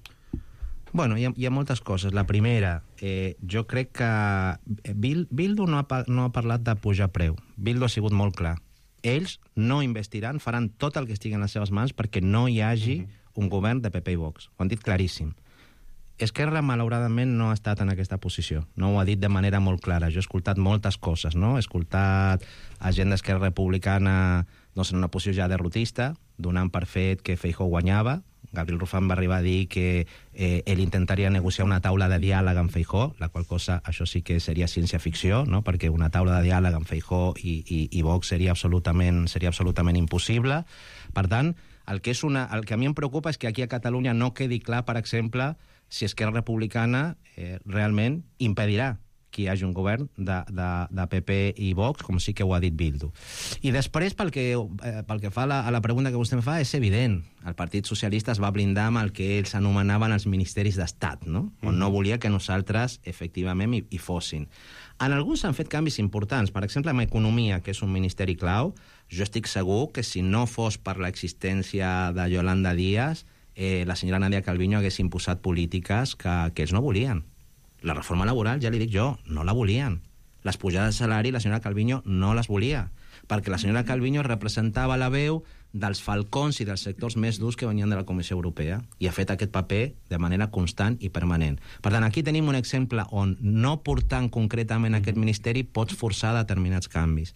Bueno, hi ha, hi ha moltes coses. La primera, eh, jo crec que Bil, Bildu no ha, no ha parlat de pujar preu. Bildu ha sigut molt clar. Ells no investiran, faran tot el que estigui en les seves mans perquè no hi hagi uh-huh. un govern de P P i Vox. Ho han dit claríssim. Esquerra, malauradament, no ha estat en aquesta posició. No ho ha dit de manera molt clara. Jo he escoltat moltes coses, no? He escoltat a gent d'Esquerra Republicana doncs, en una posició ja derrotista, donant per fet que Feijóo guanyava. Gabriel Rufán va arribar a dir que eh, ell intentaria negociar una taula de diàleg amb Feijóo, la qual cosa, això sí que seria ciència-ficció, no? Perquè una taula de diàleg amb Feijóo i, i, i Vox seria absolutament, seria absolutament impossible. Per tant, el que, és una, el que a mi em preocupa és que aquí a Catalunya no quedi clar, per exemple, si Esquerra Republicana eh, realment impedirà que hi hagi un govern de, de, de P P i Vox, com sí que ho ha dit Bildu. I després, pel que, eh, pel que fa a la, a la pregunta que vostè em fa, és evident. El Partit Socialista es va blindar amb el que ells anomenaven els ministeris d'Estat, no? On no volia que nosaltres, efectivament, hi, hi fossin. En alguns s'han fet canvis importants. Per exemple, en Economia, que és un ministeri clau, jo estic segur que si no fos per l'existència de Yolanda Díaz, eh, la senyora Nadia Calviño hagués imposat polítiques que, que ells no volien. La reforma laboral, ja li dic jo, no la volien. Les pujades de salari, la senyora Calviño no les volia, perquè la senyora Calviño representava la veu dels falcons i dels sectors més durs que venien de la Comissió Europea i ha fet aquest paper de manera constant i permanent. Per tant, aquí tenim un exemple on no portant concretament aquest ministeri pots forçar determinats canvis.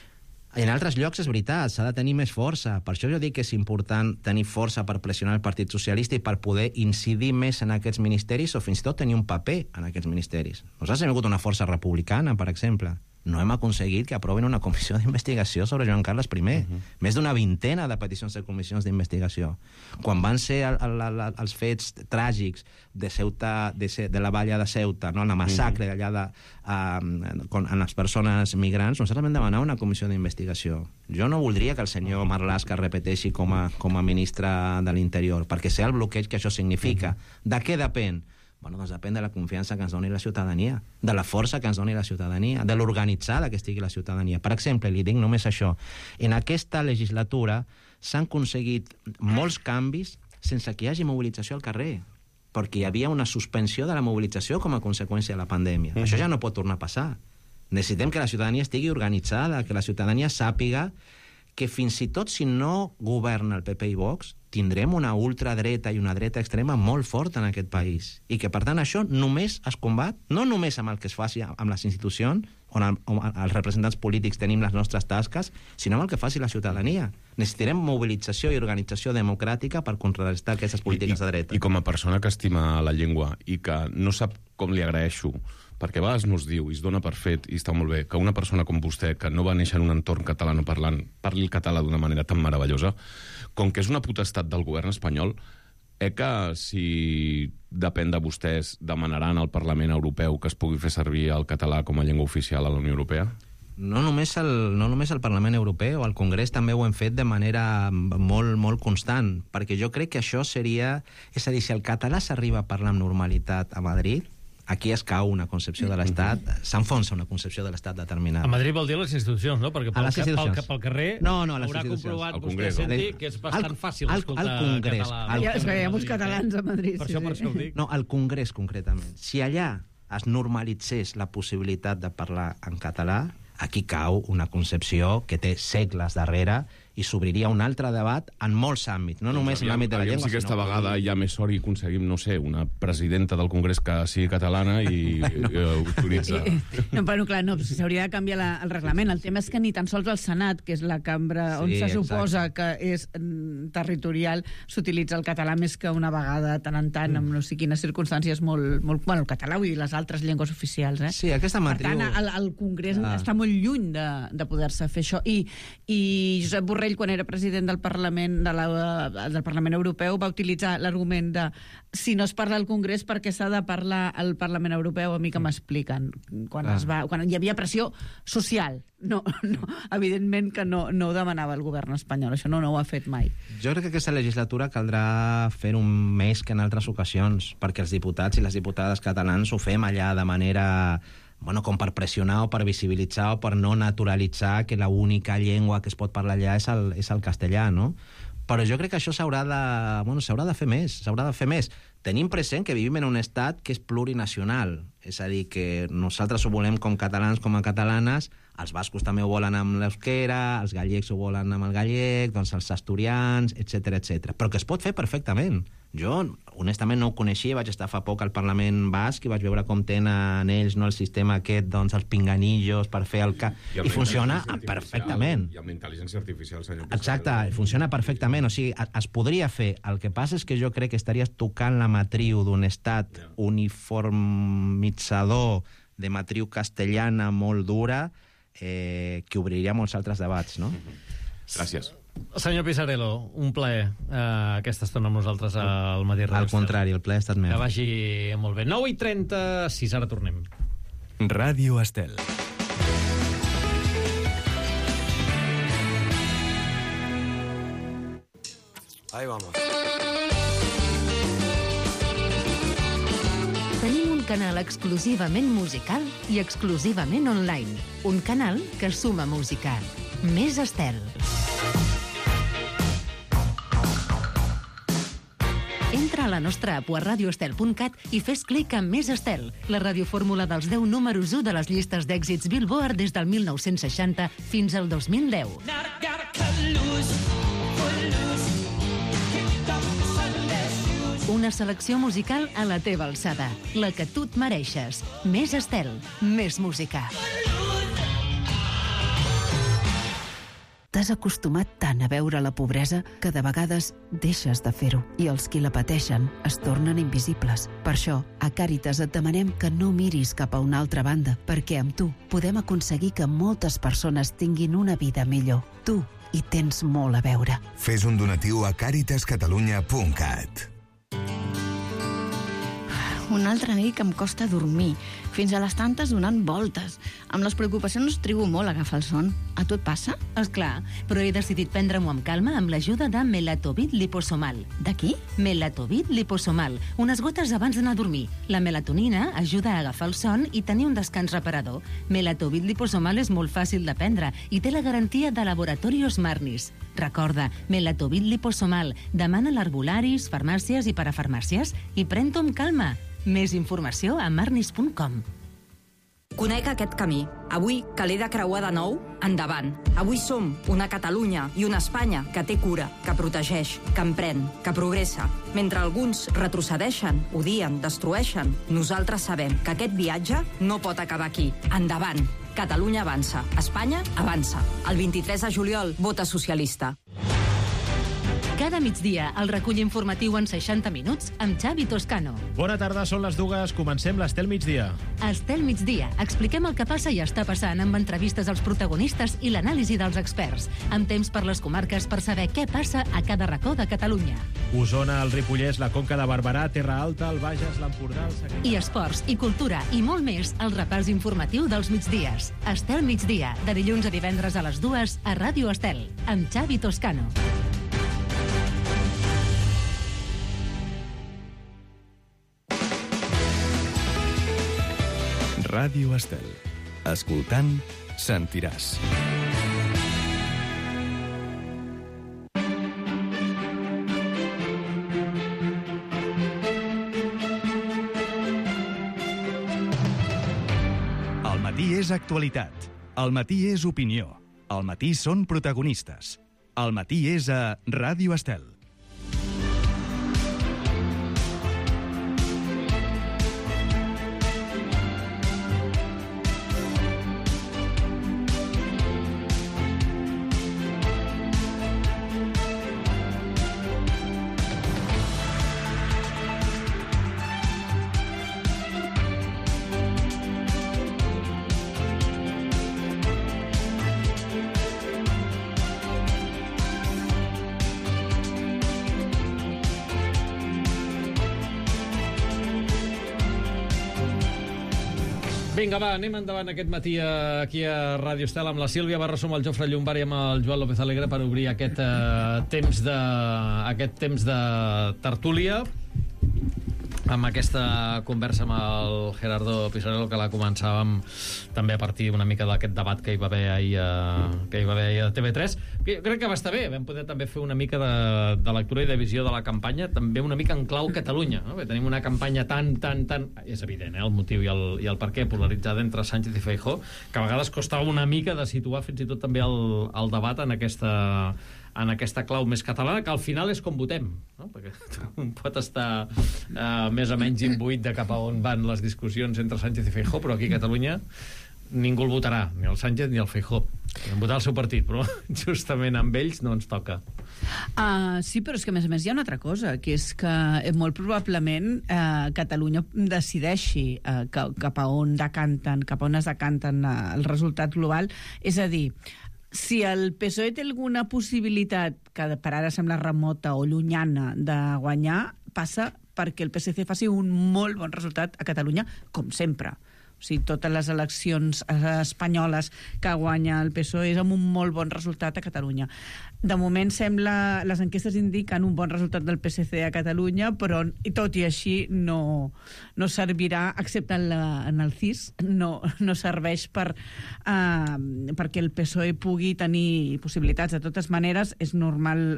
En altres llocs és veritat, s'ha de tenir més força. Per això jo dic que és important tenir força per pressionar el Partit Socialista i per poder incidir més en aquests ministeris o fins i tot tenir un paper en aquests ministeris. Nosaltres hem hagut una força republicana, per exemple. No hem aconseguit que aprovin una comissió d'investigació sobre Joan Carles I. Uh-huh. Més d'una vintena de peticions de comissions d'investigació. Quan van ser el, el, el, els fets tràgics de, Ceuta, de, de la valla de Ceuta, no? La massacre uh-huh. allà de, uh, con, en les persones migrants, nosaltres vam demanar una comissió d'investigació. Jo no voldria que el senyor Marlaska repeteixi com a, com a ministre de l'Interior, perquè sé el bloqueig que això significa. Uh-huh. De què depèn? Bueno, doncs depèn de la confiança que ens doni la ciutadania, de la força que ens doni la ciutadania, de l'organitzada que estigui la ciutadania. Per exemple, li dic només això, en aquesta legislatura s'han aconseguit molts canvis sense que hi hagi mobilització al carrer, perquè hi havia una suspensió de la mobilització com a conseqüència de la pandèmia. Uh-huh. Això ja no pot tornar a passar. Necessitem que la ciutadania estigui organitzada, que la ciutadania sàpiga que fins i tot si no governa el P P i Vox, tindrem una ultradreta i una dreta extrema molt forta en aquest país. I que, per tant, això només es combat, no només amb el que es faci amb les institucions, on, el, on els representants polítics tenim les nostres tasques, sinó amb el que faci la ciutadania. Necessitarem mobilització i organització democràtica per contrarrestar aquestes polítiques I, de dreta. I com a persona que estima la llengua i que no sap com li agraeixo, perquè a vegades no es diu i es dona per fet, i està molt bé, que una persona com vostè, que no va néixer en un entorn catalanoparlant, parli el català d'una manera tan meravellosa, com que és una potestat del govern espanyol, eh que si depèn de vostès demanaran al Parlament Europeu que es pugui fer servir el català com a llengua oficial a la Unió Europea? No només, el, no només el Parlament Europeu, al Congrés també ho hem fet de manera molt, molt constant, perquè jo crec que això seria... És a dir, si el català s'arriba a parlar amb normalitat a Madrid, aquí es cau una concepció de l'Estat, s'enfonsa una concepció de l'Estat determinada. A Madrid vol dir les institucions, no? Perquè pel, les institucions. Pel, pel carrer no, no, haurà comprovat al vostè, Santi, que és bastant al, fàcil al, escoltar al Congrés, català. Al, ja, és que hi ha molts catalans a Madrid. Per sí, això, per sí. això ho dic. No, al Congrés, concretament. Si allà es normalitzés la possibilitat de parlar en català, aquí cau una concepció que té segles darrere i s'obriria un altre debat en molts àmbits, no només en l'àmbit de la llengua. Si aquesta sinó... vegada hi ha més sort i aconseguim, no sé, una presidenta del Congrés que sigui catalana i no. eh, utilitza... No, però clar, no, s'hauria de canviar la, el reglament. El tema és que ni tan sols el Senat, que és la cambra sí, on se suposa exacte. que és mm, territorial, s'utilitza el català més que una vegada, tant en tant, mm. amb no sé quines circumstàncies molt... molt bueno, el català, vull dir, les altres llengües oficials, eh? Sí, aquesta matriu... Per tant, el, el Congrés ah. està molt lluny de, de poder-se fer això. I, i Josep Borrell, quan era president del Parlament de la, del Parlament Europeu, va utilitzar l'argument de si no es parla al Congrés, perquè s'ha de parlar al Parlament Europeu, a mi que m'expliquen. Quan, ah. es va, quan hi havia pressió social. No, no, evidentment que no, no ho demanava el govern espanyol, això no, no ho ha fet mai. Jo crec que aquesta legislatura caldrà fer un més que en altres ocasions, perquè els diputats i les diputades catalans ho fem allà de manera... bueno, com per pressionar o per visibilitzar o per no naturalitzar que l'única llengua que es pot parlar allà és el, és el castellà, no? Però jo crec que això s'haurà de, bueno, s'haurà de fer més, s'haurà de fer més. Tenim present que vivim en un estat que és plurinacional, és a dir, que nosaltres ho volem com catalans, com a catalanes, els bascos també ho volen amb l'euskera, els gallecs ho volen amb el gallec, doncs els asturians, etcètera, etcètera. Però que es pot fer perfectament. Jo, honestament, no ho coneixia, vaig estar fa poc al Parlament Basc i vaig veure com tenen ells, no, el sistema aquest, doncs, els pinganillos per fer el... Ca... I, I funciona perfectament. I amb la intel·ligència artificial, senyor Pizarro. Exacte, funciona perfectament. O sigui, es podria fer. El que passa és que jo crec que estaries tocant la matriu d'un estat yeah. uniformitzador de matriu castellana molt dura, eh, que obriria molts altres debats, no? Gràcies. Senyor Pisarello, un plaer uh, aquesta estona amb nosaltres al Matí Ràdio. Al contrari, el plaer ha estat meu. Que vagi molt bé. nou i trenta-sis, ara tornem. Ràdio Estel. Ahí vamos. Tenim un canal exclusivament musical i exclusivament online. Un canal que suma música. Més Estel. Entra a la nostra app a radioestel punt cat i fes clic en Més Estel, la radiofórmula dels deu números u de les llistes d'èxits Billboard des del mil nou-cents seixanta fins al dos mil deu. Una selecció musical a la teva alçada, la que tu et mereixes. Més Estel, més música. T'has acostumat tant a veure la pobresa que de vegades deixes de fer-ho i els qui la pateixen es tornen invisibles. Per això, a Càritas et demanem que no miris cap a una altra banda, perquè amb tu podem aconseguir que moltes persones tinguin una vida millor. Tu hi tens molt a veure. Fes un donatiu a càritas catalunya punt cat. Una altra nit que em costa dormir, fins a les tantes donant voltes. Amb les preocupacions trigo molt a agafar el son. A tu et passa? Esclar, però he decidit prendre-m'ho amb calma amb l'ajuda de Melatovit liposomal. De qui? Melatovit liposomal, unes gotes abans d'anar a dormir. La melatonina ajuda a agafar el son i tenir un descans reparador. Melatovit liposomal és molt fàcil de prendre i té la garantia de Laboratorios Marnis. Recorda, Melatovit liposomal. Demana l'herbolaris, farmàcies i parafarmàcies i pren-t'ho amb calma. Més informació a marnis punt com. Conec aquest camí. Avui, que l'he de creuar de nou, endavant. Avui som una Catalunya i una Espanya que té cura, que protegeix, que emprèn, que progressa. Mentre alguns retrocedeixen, odien, destrueixen, nosaltres sabem que aquest viatge no pot acabar aquí. Endavant. Catalunya avança. Espanya avança. El vint-i-tres de juliol, vota socialista. Cada migdia, el recull informatiu en seixanta minuts amb Xavi Toscano. Bona tarda, són les dues. Comencem l'Estel Migdia. Estel Migdia. Expliquem el que passa i està passant amb entrevistes als protagonistes i l'anàlisi dels experts. Amb temps per les comarques per saber què passa a cada racó de Catalunya. Osona, el Ripollès, la Conca de Barberà, Terra Alta, el Bages, l'Empordà, el Segrià... I esports, i cultura, i molt més, el repàs informatiu dels migdies. Estel Migdia, de dilluns a divendres a les dues a Ràdio Estel, amb Xavi Toscano. Ràdio Estel. Escoltant, sentiràs. El matí és actualitat. El matí és opinió. El matí són protagonistes. El matí és a Ràdio Estel. Vinga, va, anem endavant aquest matí aquí a Ràdio Estel amb la Sílvia Barroso, amb el Jofre Llombart i amb el Joan López Alegre per obrir aquest, eh, temps de, aquest temps de tertúlia amb aquesta conversa amb el Gerardo Pisarello, que la començàvem també a partir una mica d'aquest debat que hi va haver ahir a, que hi va haver ahir a T V tres. Jo crec que va estar bé, vam poder també fer una mica de, de lectura i de visió de la campanya, també una mica en clau Catalunya, no? Bé, tenim una campanya tan, tan, tan... És evident, eh, el motiu i el, i el per què, polaritzada entre Sánchez i Feijóo, que a vegades costava una mica de situar fins i tot també el, el debat en aquesta... en aquesta clau més catalana, que al final és com votem, no? Perquè un pot estar uh, més o menys imbuït de cap a on van les discussions entre Sánchez i Feijóo, però aquí a Catalunya ningú el votarà, ni el Sánchez ni el Feijóo. Podem votar el seu partit, però justament amb ells no ens toca. Uh, sí, però és que a més a més hi ha una altra cosa, que és que eh, molt probablement uh, Catalunya decideixi uh, cap a on decanten, cap a on es decanten uh, el resultat global, és a dir, si el P S O E té alguna possibilitat, que per ara sembla remota o llunyana, de guanyar, passa perquè el P S C faci un molt bon resultat a Catalunya, com sempre. O sigui, totes les eleccions espanyoles que guanya el P S O E és amb un molt bon resultat a Catalunya. De moment sembla, les enquestes indiquen un bon resultat del P S C a Catalunya, però tot i així no, no servirà, excepte en, la, en el C I S, no, no serveix per, uh, perquè el P S O E pugui tenir possibilitats. De totes maneres, és normal,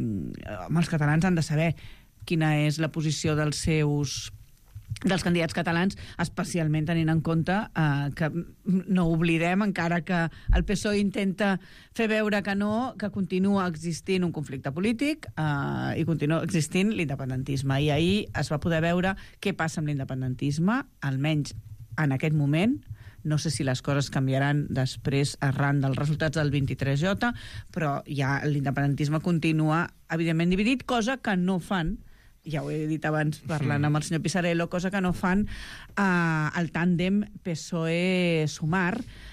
uh, els catalans han de saber quina és la posició dels seus dels candidats catalans, especialment tenint en compte eh, que no oblidem, encara que el P S O E intenta fer veure que no, que continua existint un conflicte polític eh, i continua existint l'independentisme. I ahir es va poder veure què passa amb l'independentisme, almenys en aquest moment. No sé si les coses canviaran després arran dels resultats del vint-i-tres J, però ja l'independentisme continua evidentment dividit, cosa que no fan, ja ho he dit abans parlant amb el senyor Pisarello, cosa que no fan uh, el tàndem P S O E-Sumar,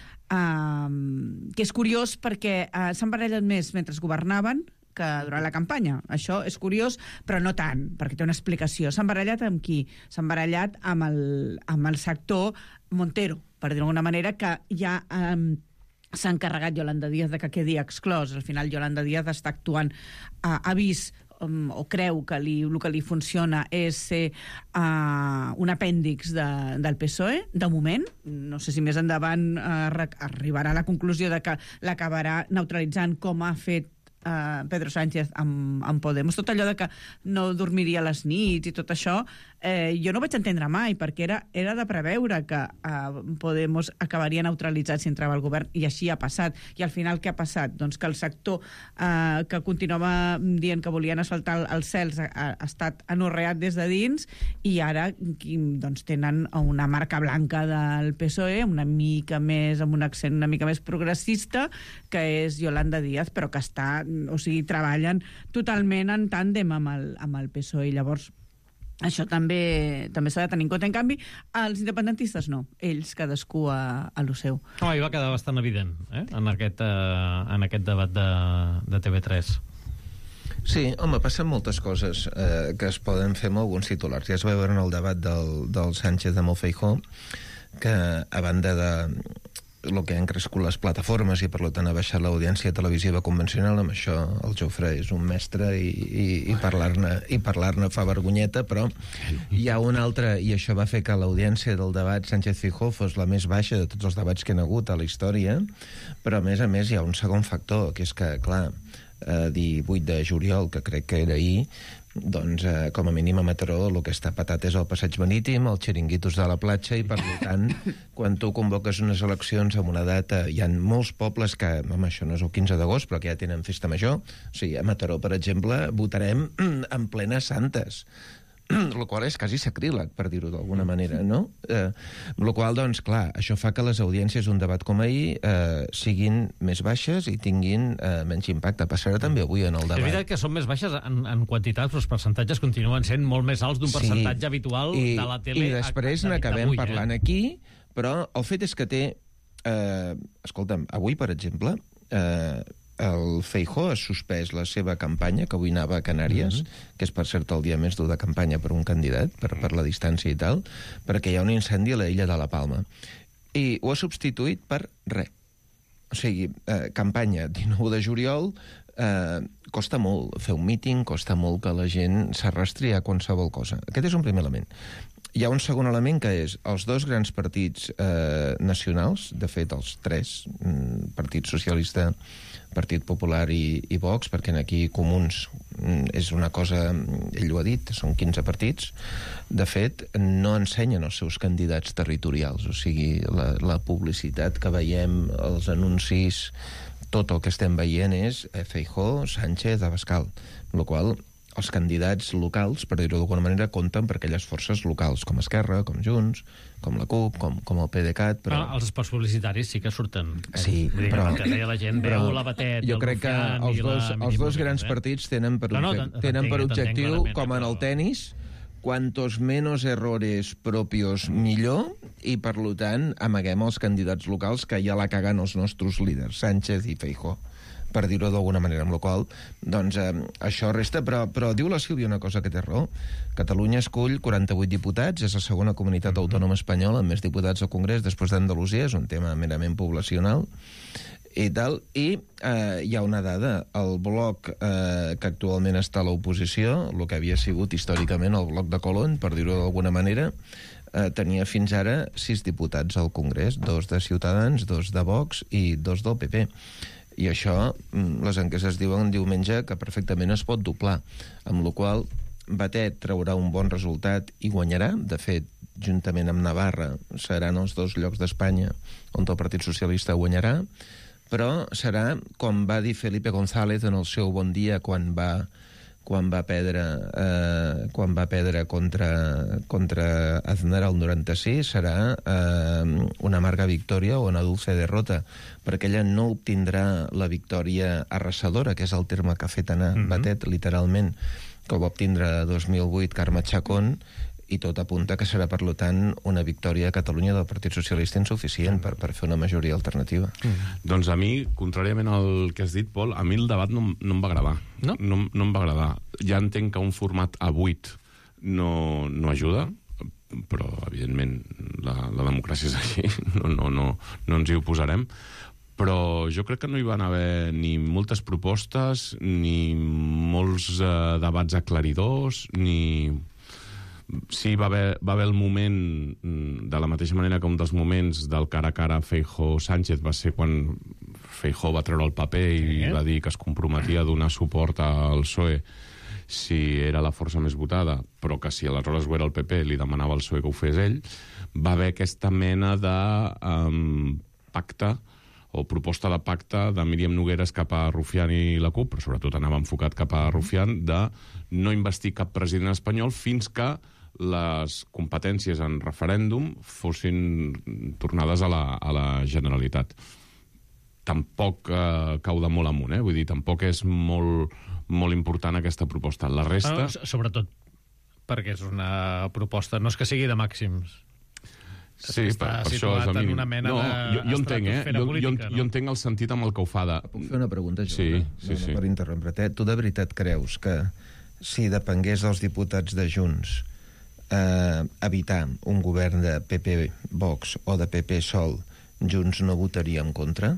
uh, que és curiós perquè uh, s'han barallat més mentre governaven que durant la campanya. Això és curiós, però no tant, perquè té una explicació. S'han barallat amb qui? S'han barallat amb el, amb el sector Montero, per dir d'alguna manera, que ja... Um, s'ha encarregat Yolanda Díaz de que quedi exclòs. Al final Yolanda Díaz està actuant, uh, ha vist um, o creu que li, el que li funciona és ser uh, un apèndix de, del P S O E, de moment. No sé si més endavant uh, arribarà a la conclusió de que l'acabarà neutralitzant, com ha fet uh, Pedro Sánchez amb, amb Podemos. Tot allò de que no dormiria a les nits i tot això, eh, jo no vaig entendre mai, perquè era, era de preveure que uh, Podemos acabaria neutralitzat si entrava al govern, i així ha passat. I al final què ha passat? Doncs que el sector uh, que continuava dient que volien asfaltar els cels ha, ha estat anorreat des de dins, i ara doncs, tenen una marca blanca del P S O E, una mica més, amb un accent una mica més progressista, que és Yolanda Díaz, però que està, o sigui, treballen totalment en tàndem amb el, amb el P S O E. Llavors, això també també s'ha de tenir en compte. En canvi, els independentistes no. Ells, cadascú a, a lo seu. Home, i va quedar bastant evident, eh? en, aquest, eh, en aquest debat de, de T V tres. Sí, home, passen moltes coses eh, que es poden fer amb alguns titulars. Ja es va veure en el debat del, del Sánchez amb el Feijóo, que a banda de el que han crescut les plataformes i per tant ha baixat l'audiència televisiva convencional. Amb això el Jofre és un mestre i, i, i parlar-ne i parlar-ne fa vergonyeta, però hi ha un altre, i això va fer que l'audiència del debat Sánchez-Feijóo fos la més baixa de tots els debats que hi ha hagut a la història, però a més a més hi ha un segon factor, que és que, clar, eh, divuit de juliol, que crec que era ahir, doncs, eh, com a mínim a Mataró el que està patat és el passeig marítim, els xiringuitos de la platja, i per tant, quan tu convoques unes eleccions amb una data, hi ha molts pobles que, home, això no és el quinze d'agost, però que ja tenen festa major. O sigui, a Mataró, per exemple, votarem en plenes Santes, el qual és quasi sacríleg, per dir-ho d'alguna manera, no? Eh, el qual, doncs, clar, això fa que les audiències d'un debat com ahir eh, siguin més baixes i tinguin eh, menys impacte. Passarà també avui en el debat. És veritat que són més baixes en, en quantitat, però els percentatges continuen sent molt més alts d'un Sí, percentatge habitual i, de la tele. I després n'acabem parlant eh? aquí, però el fet és que té... Eh, escolta'm, avui, per exemple... Eh, el Feijóo ha suspès la seva campanya, que avui anava a Canàries, mm-hmm. que és, per cert, el dia més dur de campanya per un candidat, per, per la distància i tal, perquè hi ha un incendi a l'illa de la Palma. I ho ha substituït per res. O sigui, eh, campanya dinou de juliol, eh, costa molt fer un míting, costa molt que la gent s'arrastri a qualsevol cosa. Aquest és un primer element. Hi ha un segon element, que és els dos grans partits eh, nacionals, de fet, els tres, mm, Partit Socialista, Partit Popular i, i Vox, perquè aquí Comuns mm, és una cosa, ell ho ha dit, són quinze partits, de fet, no ensenyen els seus candidats territorials, o sigui, la, la publicitat que veiem, els anuncis, tot el que estem veient és Feijóo, Sánchez, Abascal, amb la qual cosa els candidats locals, per dir-ho d'alguna manera, compten per aquelles forces locals, com Esquerra, com Junts, com la CUP, com, com el PDeCAT... Però... Ah, els spots publicitaris sí que surten. Sí, Vull dir però... que la gent veu la Batet, jo crec que els dos, els dos grans partits tenen per, no, no, tenen per objectiu, com en el però... tenis, cuantos menos errores propios millor, i per tant amaguem els candidats locals que ja la caguen els nostres líders, Sánchez i Feijóo, per dir-ho d'alguna manera, amb la qual doncs, eh, això resta, però, però diu la Sílvia una cosa que té raó. Catalunya escull quaranta-vuit diputats, és la segona comunitat autònoma espanyola amb més diputats al Congrés després d'Andalusia, és un tema merament poblacional i tal, i eh, hi ha una dada, el bloc eh, que actualment està a l'oposició, el que havia sigut històricament el bloc de Colón, per dir-ho d'alguna manera, eh, tenia fins ara sis diputats al Congrés, dos de Ciutadans, dos de Vox i dos del P P. I això, les enquestes diuen diumenge que perfectament es pot doblar, amb la qual Batet traurà un bon resultat i guanyarà. De fet, juntament amb Navarra, seran els dos llocs d'Espanya on el Partit Socialista guanyarà, però serà, com va dir Felipe González en el seu Bon Dia quan va quan va perdre eh, quan va perdre contra, contra Aznar al noranta-sis, serà eh, una amarga victòria o una dulce derrota, perquè ella no obtindrà la victòria arrasadora, que és el terme que ha fet anar mm-hmm. Batet, literalment, que ho va obtindre a dos mil vuit Carme Chacón, i tot apunta que serà, per tant, una victòria a Catalunya del Partit Socialista insuficient per, per fer una majoria alternativa. Mm. Doncs a mi, contràriament al que has dit, Pol, a mi el debat no, no em va agradar. No? No, no em va agradar. Ja entenc que un format a vuit no, no ajuda, però, evidentment, la, la democràcia és així, no, no, no, no ens hi oposarem, però jo crec que no hi van haver ni moltes propostes, ni molts eh, debats aclaridors, ni... Sí, va haver, va haver el moment, de la mateixa manera que un dels moments del cara a cara Feijóo-Sánchez va ser quan Feijóo va treure el paper i sí. va dir que es comprometia a donar suport al P S O E si era la força més votada, però que si aleshores ho era el P P li demanava al P S O E que ho fes ell. Va haver aquesta mena de um, pacte o proposta de pacte de Míriam Nogueras cap a Rufián i la CUP, però sobretot anava enfocat cap a Rufián, de no investir cap president espanyol fins que les competències en referèndum fossin tornades a la, a la Generalitat. Tampoc eh, cau de molt amunt, eh? Vull dir, tampoc és molt, molt important aquesta proposta. La resta... Ah, sobretot perquè és una proposta, no és que sigui de màxims. Sí, per, per això és a mi. En una mena no, jo, jo entenc, eh? Jo, política, jo, jo entenc el sentit amb el que ho fa de... Puc fer una pregunta, jo? Sí, no, sí, no, sí. Per interrompre-te. Tu de veritat creus que si depengués dels diputats de Junts eh, evitar un govern de P P Vox o de P P sol Junts no votaria en contra?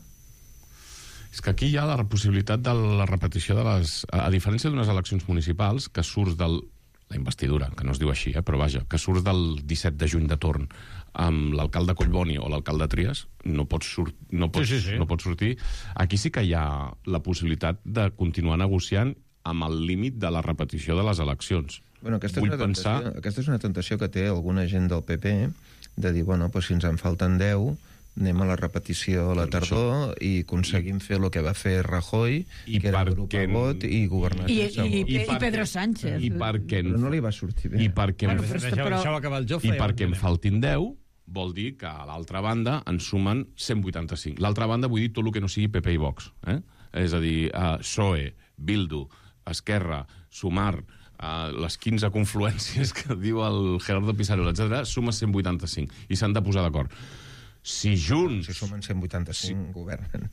És que aquí hi ha la possibilitat de la repetició de les... A diferència d'unes eleccions municipals, que surts del... la investidura, que no es diu així, eh, però vaja, que surts del disset de juny de torn amb l'alcalde Collboni o l'alcalde Trias, no pots, sur no, pots, sí, sí, sí. no pots sortir. Aquí sí que hi ha la possibilitat de continuar negociant amb el límit de la repetició de les eleccions. Bueno, aquesta, Vull és una pensar... tentació, aquesta és una tentació que té alguna gent del P P de dir, bueno, doncs si ens en falten deu, anem a la repetició a la tardor i aconseguim fer el que va fer Rajoy, I que era agrupar vot i governar. I, i, i, i Pedro Sánchez. I perquè però no li va sortir bé. I perquè, Bueno, em, però- Deixeu, però- deixeu acabar el Jofre. i perquè em faltin deu, vol dir que a l'altra banda en sumen cent vuitanta-cinc. L'altra banda vull dir tot el que no sigui P P i Vox. Eh? És a dir, uh, P S O E, Bildu, Esquerra, Sumar, uh, les quinze confluències que diu el Gerardo Pizarro, etcètera, suma cent vuitanta-cinc i s'han de posar d'acord. Si Junts... Si sumen cent vuitanta-cinc, sí. Governen.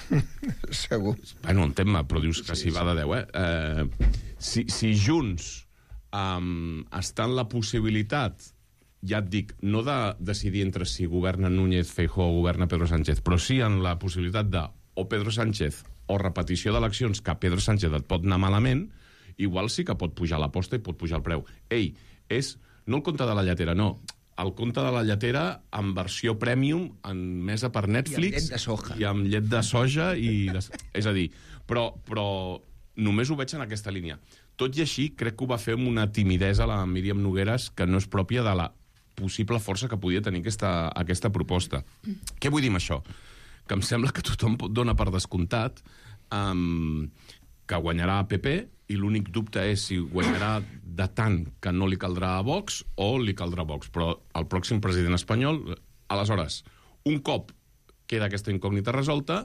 Segur. Bueno, entén-me, però dius que sí, si va de deu, eh? eh si, si Junts um, està en la possibilitat, ja et dic, no de decidir entre si governa Núñez Feijóo o governa Pedro Sánchez, però sí en la possibilitat de o Pedro Sánchez o repetició d'eleccions que Pedro Sánchez et pot anar malament, igual sí que pot pujar l'aposta i pot pujar el preu. Ei, és no el compte de la lletera, no, el compte de la lletera en versió premium, en mesa per Netflix... I amb llet de soja. I amb llet de soja i... De, és a dir, però, però només ho veig en aquesta línia. Tot i així, crec que ho va fer amb una timidesa la Míriam Nogueras que no és pròpia de la possible força que podia tenir aquesta, aquesta proposta. Què vull dir amb això? Que em sembla que tothom dona per descomptat um, que guanyarà P P i l'únic dubte és si guanyarà de tant que no li caldrà a Vox o li caldrà a Vox. Però el pròxim president espanyol, aleshores, un cop queda aquesta incògnita resolta,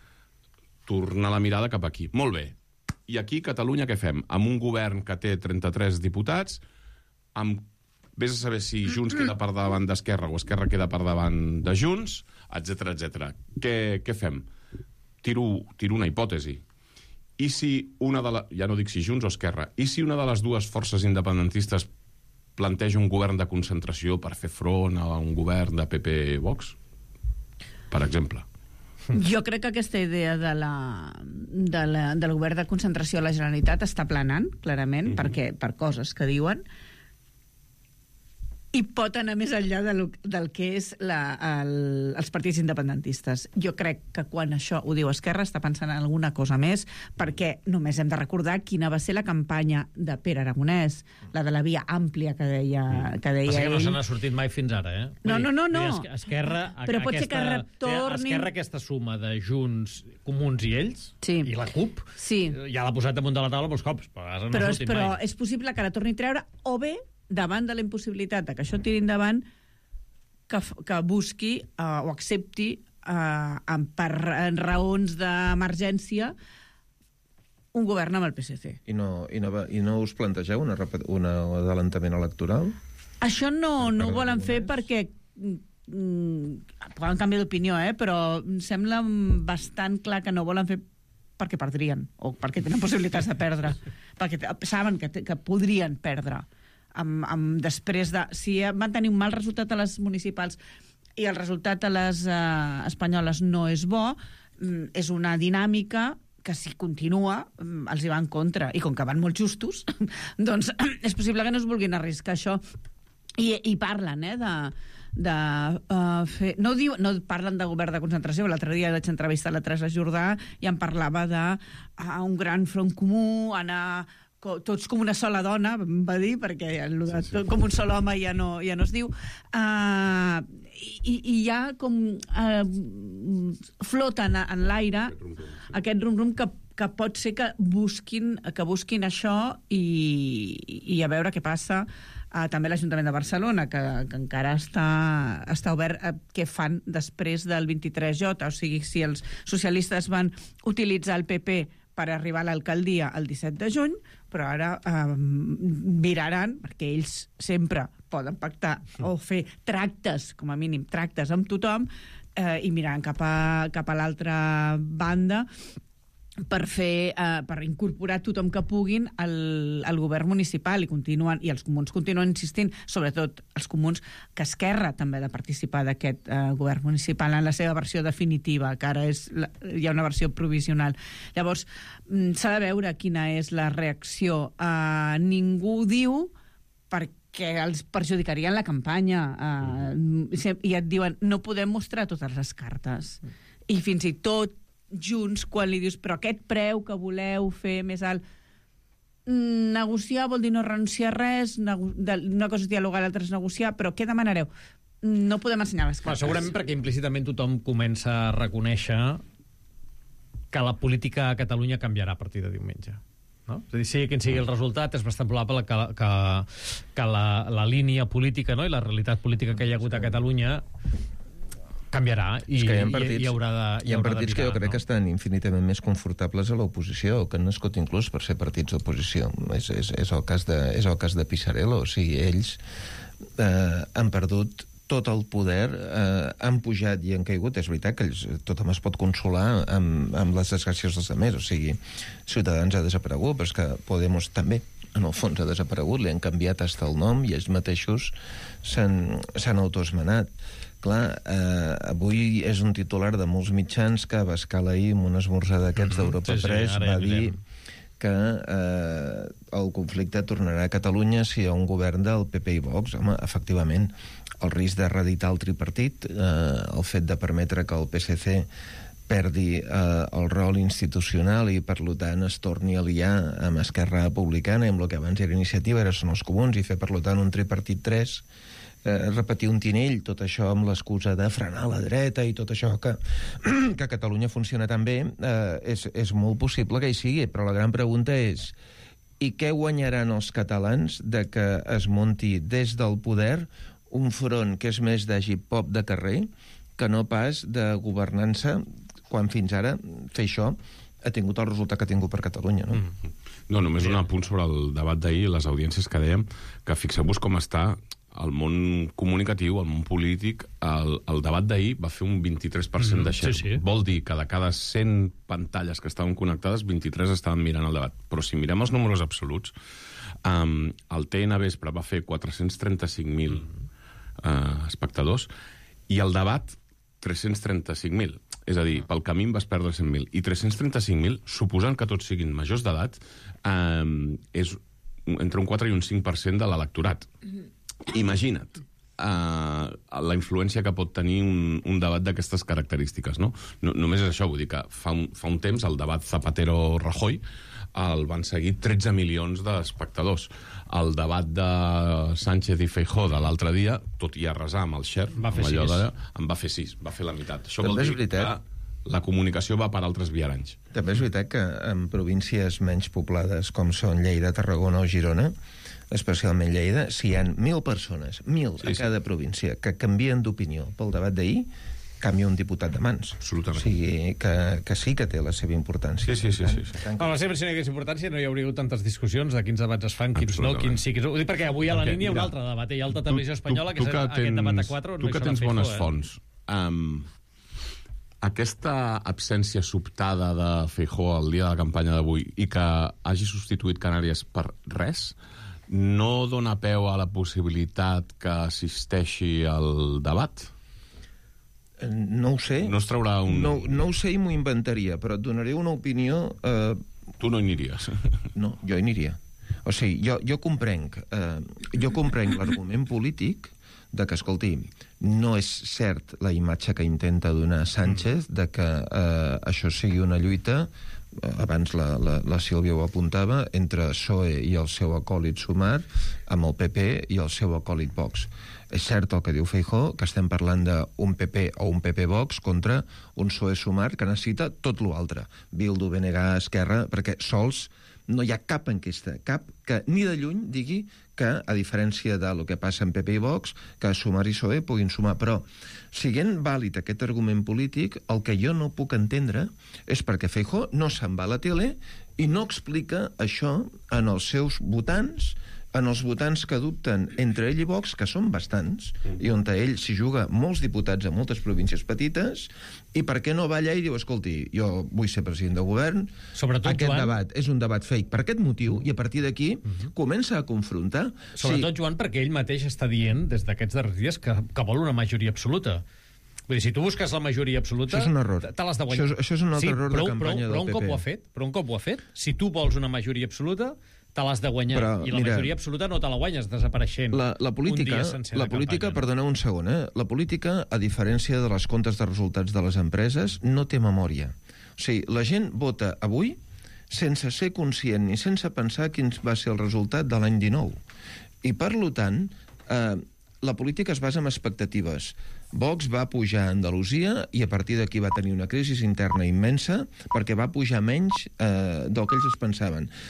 tornar la mirada cap aquí. Molt bé. I aquí, Catalunya, què fem? Amb un govern que té trenta-tres diputats, amb... vés a saber si Junts queda per davant d'Esquerra o Esquerra queda per davant de Junts, etcètera, etcètera. Què, què fem? Tiro, tiro una hipòtesi. I si una de la... ja no dic si Junts o Esquerra, i si una de les dues forces independentistes planteja un govern de concentració per fer front a un govern de P P Vox? Per exemple. Jo crec que aquesta idea de la, de la, del govern de concentració a la Generalitat està planant, clarament, mm-hmm. perquè, per coses que diuen, i pot anar més enllà del, del que és la, el, els partits independentistes. Jo crec que quan això ho diu Esquerra està pensant en alguna cosa més, perquè només hem de recordar quina va ser la campanya de Pere Aragonès, la de la via àmplia que deia, que deia Passa que no ell. se n'ha sortit mai fins ara, eh? No, no, no, no. Esquerra, Però pot ser que retornin... Esquerra, aquesta suma de Junts, Comuns i ells, sí. i la CUP, sí. ja l'ha posat damunt de la taula molts cops, però ara no però, ha és, sortit però mai. és possible que la torni a treure, o bé, davant de la impossibilitat de que això tiri endavant, que, que busqui uh, o accepti uh, en, per en raons d'emergència un govern amb el P S C. I no, i no, va, i no us plantegeu una, un adelantament electoral? Això no, no ho volen fer perquè mm, poden canviar d'opinió, eh? Però em sembla bastant clar que no volen fer perquè perdrien, o perquè tenen possibilitats de perdre, perquè saben que, que podrien perdre. Amb, amb, després de... Si van tenir un mal resultat a les municipals i el resultat a les eh, espanyoles no és bo, mm, és una dinàmica que si continua els hi va en contra. I com que van molt justos, doncs és possible que no es vulguin arriscar això. I, i parlen, eh, de... de uh, fer... No, diu, no parlen de govern de concentració. L'altre dia vaig entrevistar la Teresa Jordà i em parlava de uh, un gran front comú, anar tots com una sola dona, em va dir, perquè el de, sí, sí. com un sol home ja no, ja no es diu, uh, i, i ja com uh, floten en l'aire aquest rum-rum que, que pot ser que busquin, que busquin això i, i a veure què passa. Uh, també l'Ajuntament de Barcelona, que, que encara està, està obert, uh, què fan després del vint-i-tres J, o sigui, si els socialistes van utilitzar el P P per arribar a l'alcaldia el disset de juny, però ara eh, viraran, perquè ells sempre poden pactar o fer tractes, com a mínim, tractes amb tothom, eh, i miraran cap a, cap a l'altra banda per fer, eh, per incorporar tothom que puguin al, al govern municipal i continuen, i els comuns continuen insistint, sobretot els comuns, que Esquerra també ha de participar d'aquest eh, govern municipal en la seva versió definitiva, que ara és la, hi ha una versió provisional. Llavors, s'ha de veure quina és la reacció. Eh, ningú diu perquè els perjudicarien la campanya eh, i et diuen no podem mostrar totes les cartes. I fins i tot Junts, quan li dius però aquest preu que voleu fer més alt, negociar vol dir no renunciar a res, una cosa és dialogar, l'altra és negociar, però què demanareu? No podem ensenyar les cartes. Bueno, segurament perquè implícitament tothom comença a reconèixer que la política a Catalunya canviarà a partir de diumenge. No? És a dir, sigui quin sigui el resultat, és bastant probable que, que, que la, la línia política, no? I la realitat política que hi ha hagut a Catalunya canviarà i hi, partits, hi haurà de hi ha partits mirar, que jo crec no? que estan infinitament més confortables a l'oposició, que han nascut inclús per ser partits d'oposició. És, és, és, el cas de, és el cas de Pisarello. O sigui, ells eh, han perdut tot el poder, eh, han pujat i han caigut. És veritat que ells, tothom es pot consolar amb, amb les desgràcies dels altres. O sigui, Ciutadans ha desaparegut, però és que Podemos també, en el fons, ha desaparegut. Li han canviat hasta el nom i ells mateixos s'han autoesmenat. Clar, eh, avui és un titular de molts mitjans que Abascal ahir, en un esmorzar d'aquests d'Europa Press, va dir que eh, el conflicte tornarà a Catalunya si hi ha un govern del P P i Vox. Home, efectivament, el risc de reeditar el tripartit, eh, el fet de permetre que el P S C perdi eh, el rol institucional i, per tant, es torni a liar amb Esquerra Republicana i amb el que abans era Iniciativa, ara són els comuns, i fer, per tant, un tripartit tres, eh, repetir un tinell, tot això amb l'excusa de frenar la dreta i tot això que, que a Catalunya funciona tan bé, eh, és, és molt possible que hi sigui, però la gran pregunta és i què guanyaran els catalans de que es munti des del poder un front que és més de hip-hop de carrer que no pas de governança, quan fins ara fer això ha tingut el resultat que ha tingut per Catalunya, no? Mm-hmm. No, només un apunt sobre el debat d'ahir, les audiències que dèiem, que fixeu-vos com està el món comunicatiu, el món polític. El, el debat d'ahir va fer un vint-i-tres per cent de share. Sí, sí. Vol dir que de cada cent pantalles que estaven connectades, vint-i-tres estaven mirant el debat. Però si mirem els números absoluts, um, el T N Vespre va fer quatre-cents trenta-cinc mil uh, espectadors i el debat tres-cents trenta-cinc mil. És a dir, pel camí vas perdre cent mil. I tres-cents trenta-cinc mil, suposant que tots siguin majors d'edat, um, és entre un quatre i un cinc per cent de l'electorat. Imagina't uh, la influència que pot tenir un, un debat d'aquestes característiques, no? no? Només és això, vull dir que fa un, fa un temps el debat Zapatero-Rajoy el van seguir tretze milions d'espectadors. El debat de Sánchez i Feijóo de l'altre dia, tot i arrasar amb el share, va fer sis. De, en va fer sis, va fer la meitat. Això També vol dir és veritat. que la comunicació va per altres viaranys. També és veritat que en províncies menys poblades com són Lleida, Tarragona o Girona, especialment Lleida, si hi ha mil persones, mil sí, a cada sí. província, que canvien d'opinió pel debat d'ahir, canvia un diputat de mans. Absolutament. O sigui, que, que sí que té la seva importància. Sí, sí, sí. sí, sí. No, la seva, si no hi hagués importància, no hi hauria hagut tantes discussions de quins debats es fan, quins no, quins sí... Quins... Ho dic perquè avui a la línia hi ha un altre debat. Hi ha alta televisió espanyola, que, que és tens, aquest debat a quatre. Tu no que tens Feijóo, bones eh? fonts. Um, aquesta absència sobtada de Feijóo al dia de la campanya d'avui i que hagi substituït Canàries per res, no dona peu a la possibilitat que assisteixi al debat? No ho sé. No es traurà un... No, no ho sé i m'ho inventaria, però et donaré una opinió... Eh... Tu no hi aniries. No, jo hi aniria. O sigui, jo, jo comprenc, eh, jo comprenc l'argument polític de que, escolti, no és cert la imatge que intenta donar Sánchez de que eh, això sigui una lluita, abans la, la, la Sílvia ho apuntava, entre P S O E i el seu acòlit Sumar, amb el P P i el seu acòlit Vox. És cert el que diu Feijóo, que estem parlant d'un P P o un P P-Vox contra un P S O E-Sumar que necessita tot l'altre. Bildu, B N G, Esquerra, perquè sols no hi ha cap enquesta, cap que ni de lluny digui que, a diferència del que passa en P P i Vox, que Sumar i P S O E puguin sumar. Però, siguent vàlid aquest argument polític, el que jo no puc entendre és perquè Feijóo no se'n va a la tele i no explica això en els seus votants en els votants que dubten entre ell i Vox, que són bastants, i on ell s'hi juga molts diputats a moltes províncies petites, i per què no va allà i diu, escolti, jo vull ser president de govern, Sobretot, aquest Joan... debat és un debat fake per aquest motiu, i a partir d'aquí uh-huh. comença a confrontar. Sobretot, sí. Joan, perquè ell mateix està dient, des d'aquests darrers dies, que, que vol una majoria absoluta. Vull dir, si tu busques la majoria absoluta... Això és un error. Te l'has de guanyar. Això, això és un altre sí, error però, de campanya però, però del P P. un cop ho ha fet, però un cop ho ha fet, si tu vols una majoria absoluta, te l'has de guanyar. Però, I la mira, majoria absoluta no te la guanyes desapareixent la, la política, un dia sencer la de política, campanya. perdoneu un segon, eh? La política, a diferència de les comptes de resultats de les empreses, no té memòria. O sigui, la gent vota avui sense ser conscient ni sense pensar quin va ser el resultat de l'any dinou. I, per tant, eh, la política es basa en expectatives. Vox va pujar a Andalusia i a partir d'aquí va tenir una crisi interna immensa perquè va pujar menys eh, del que ells es pensaven.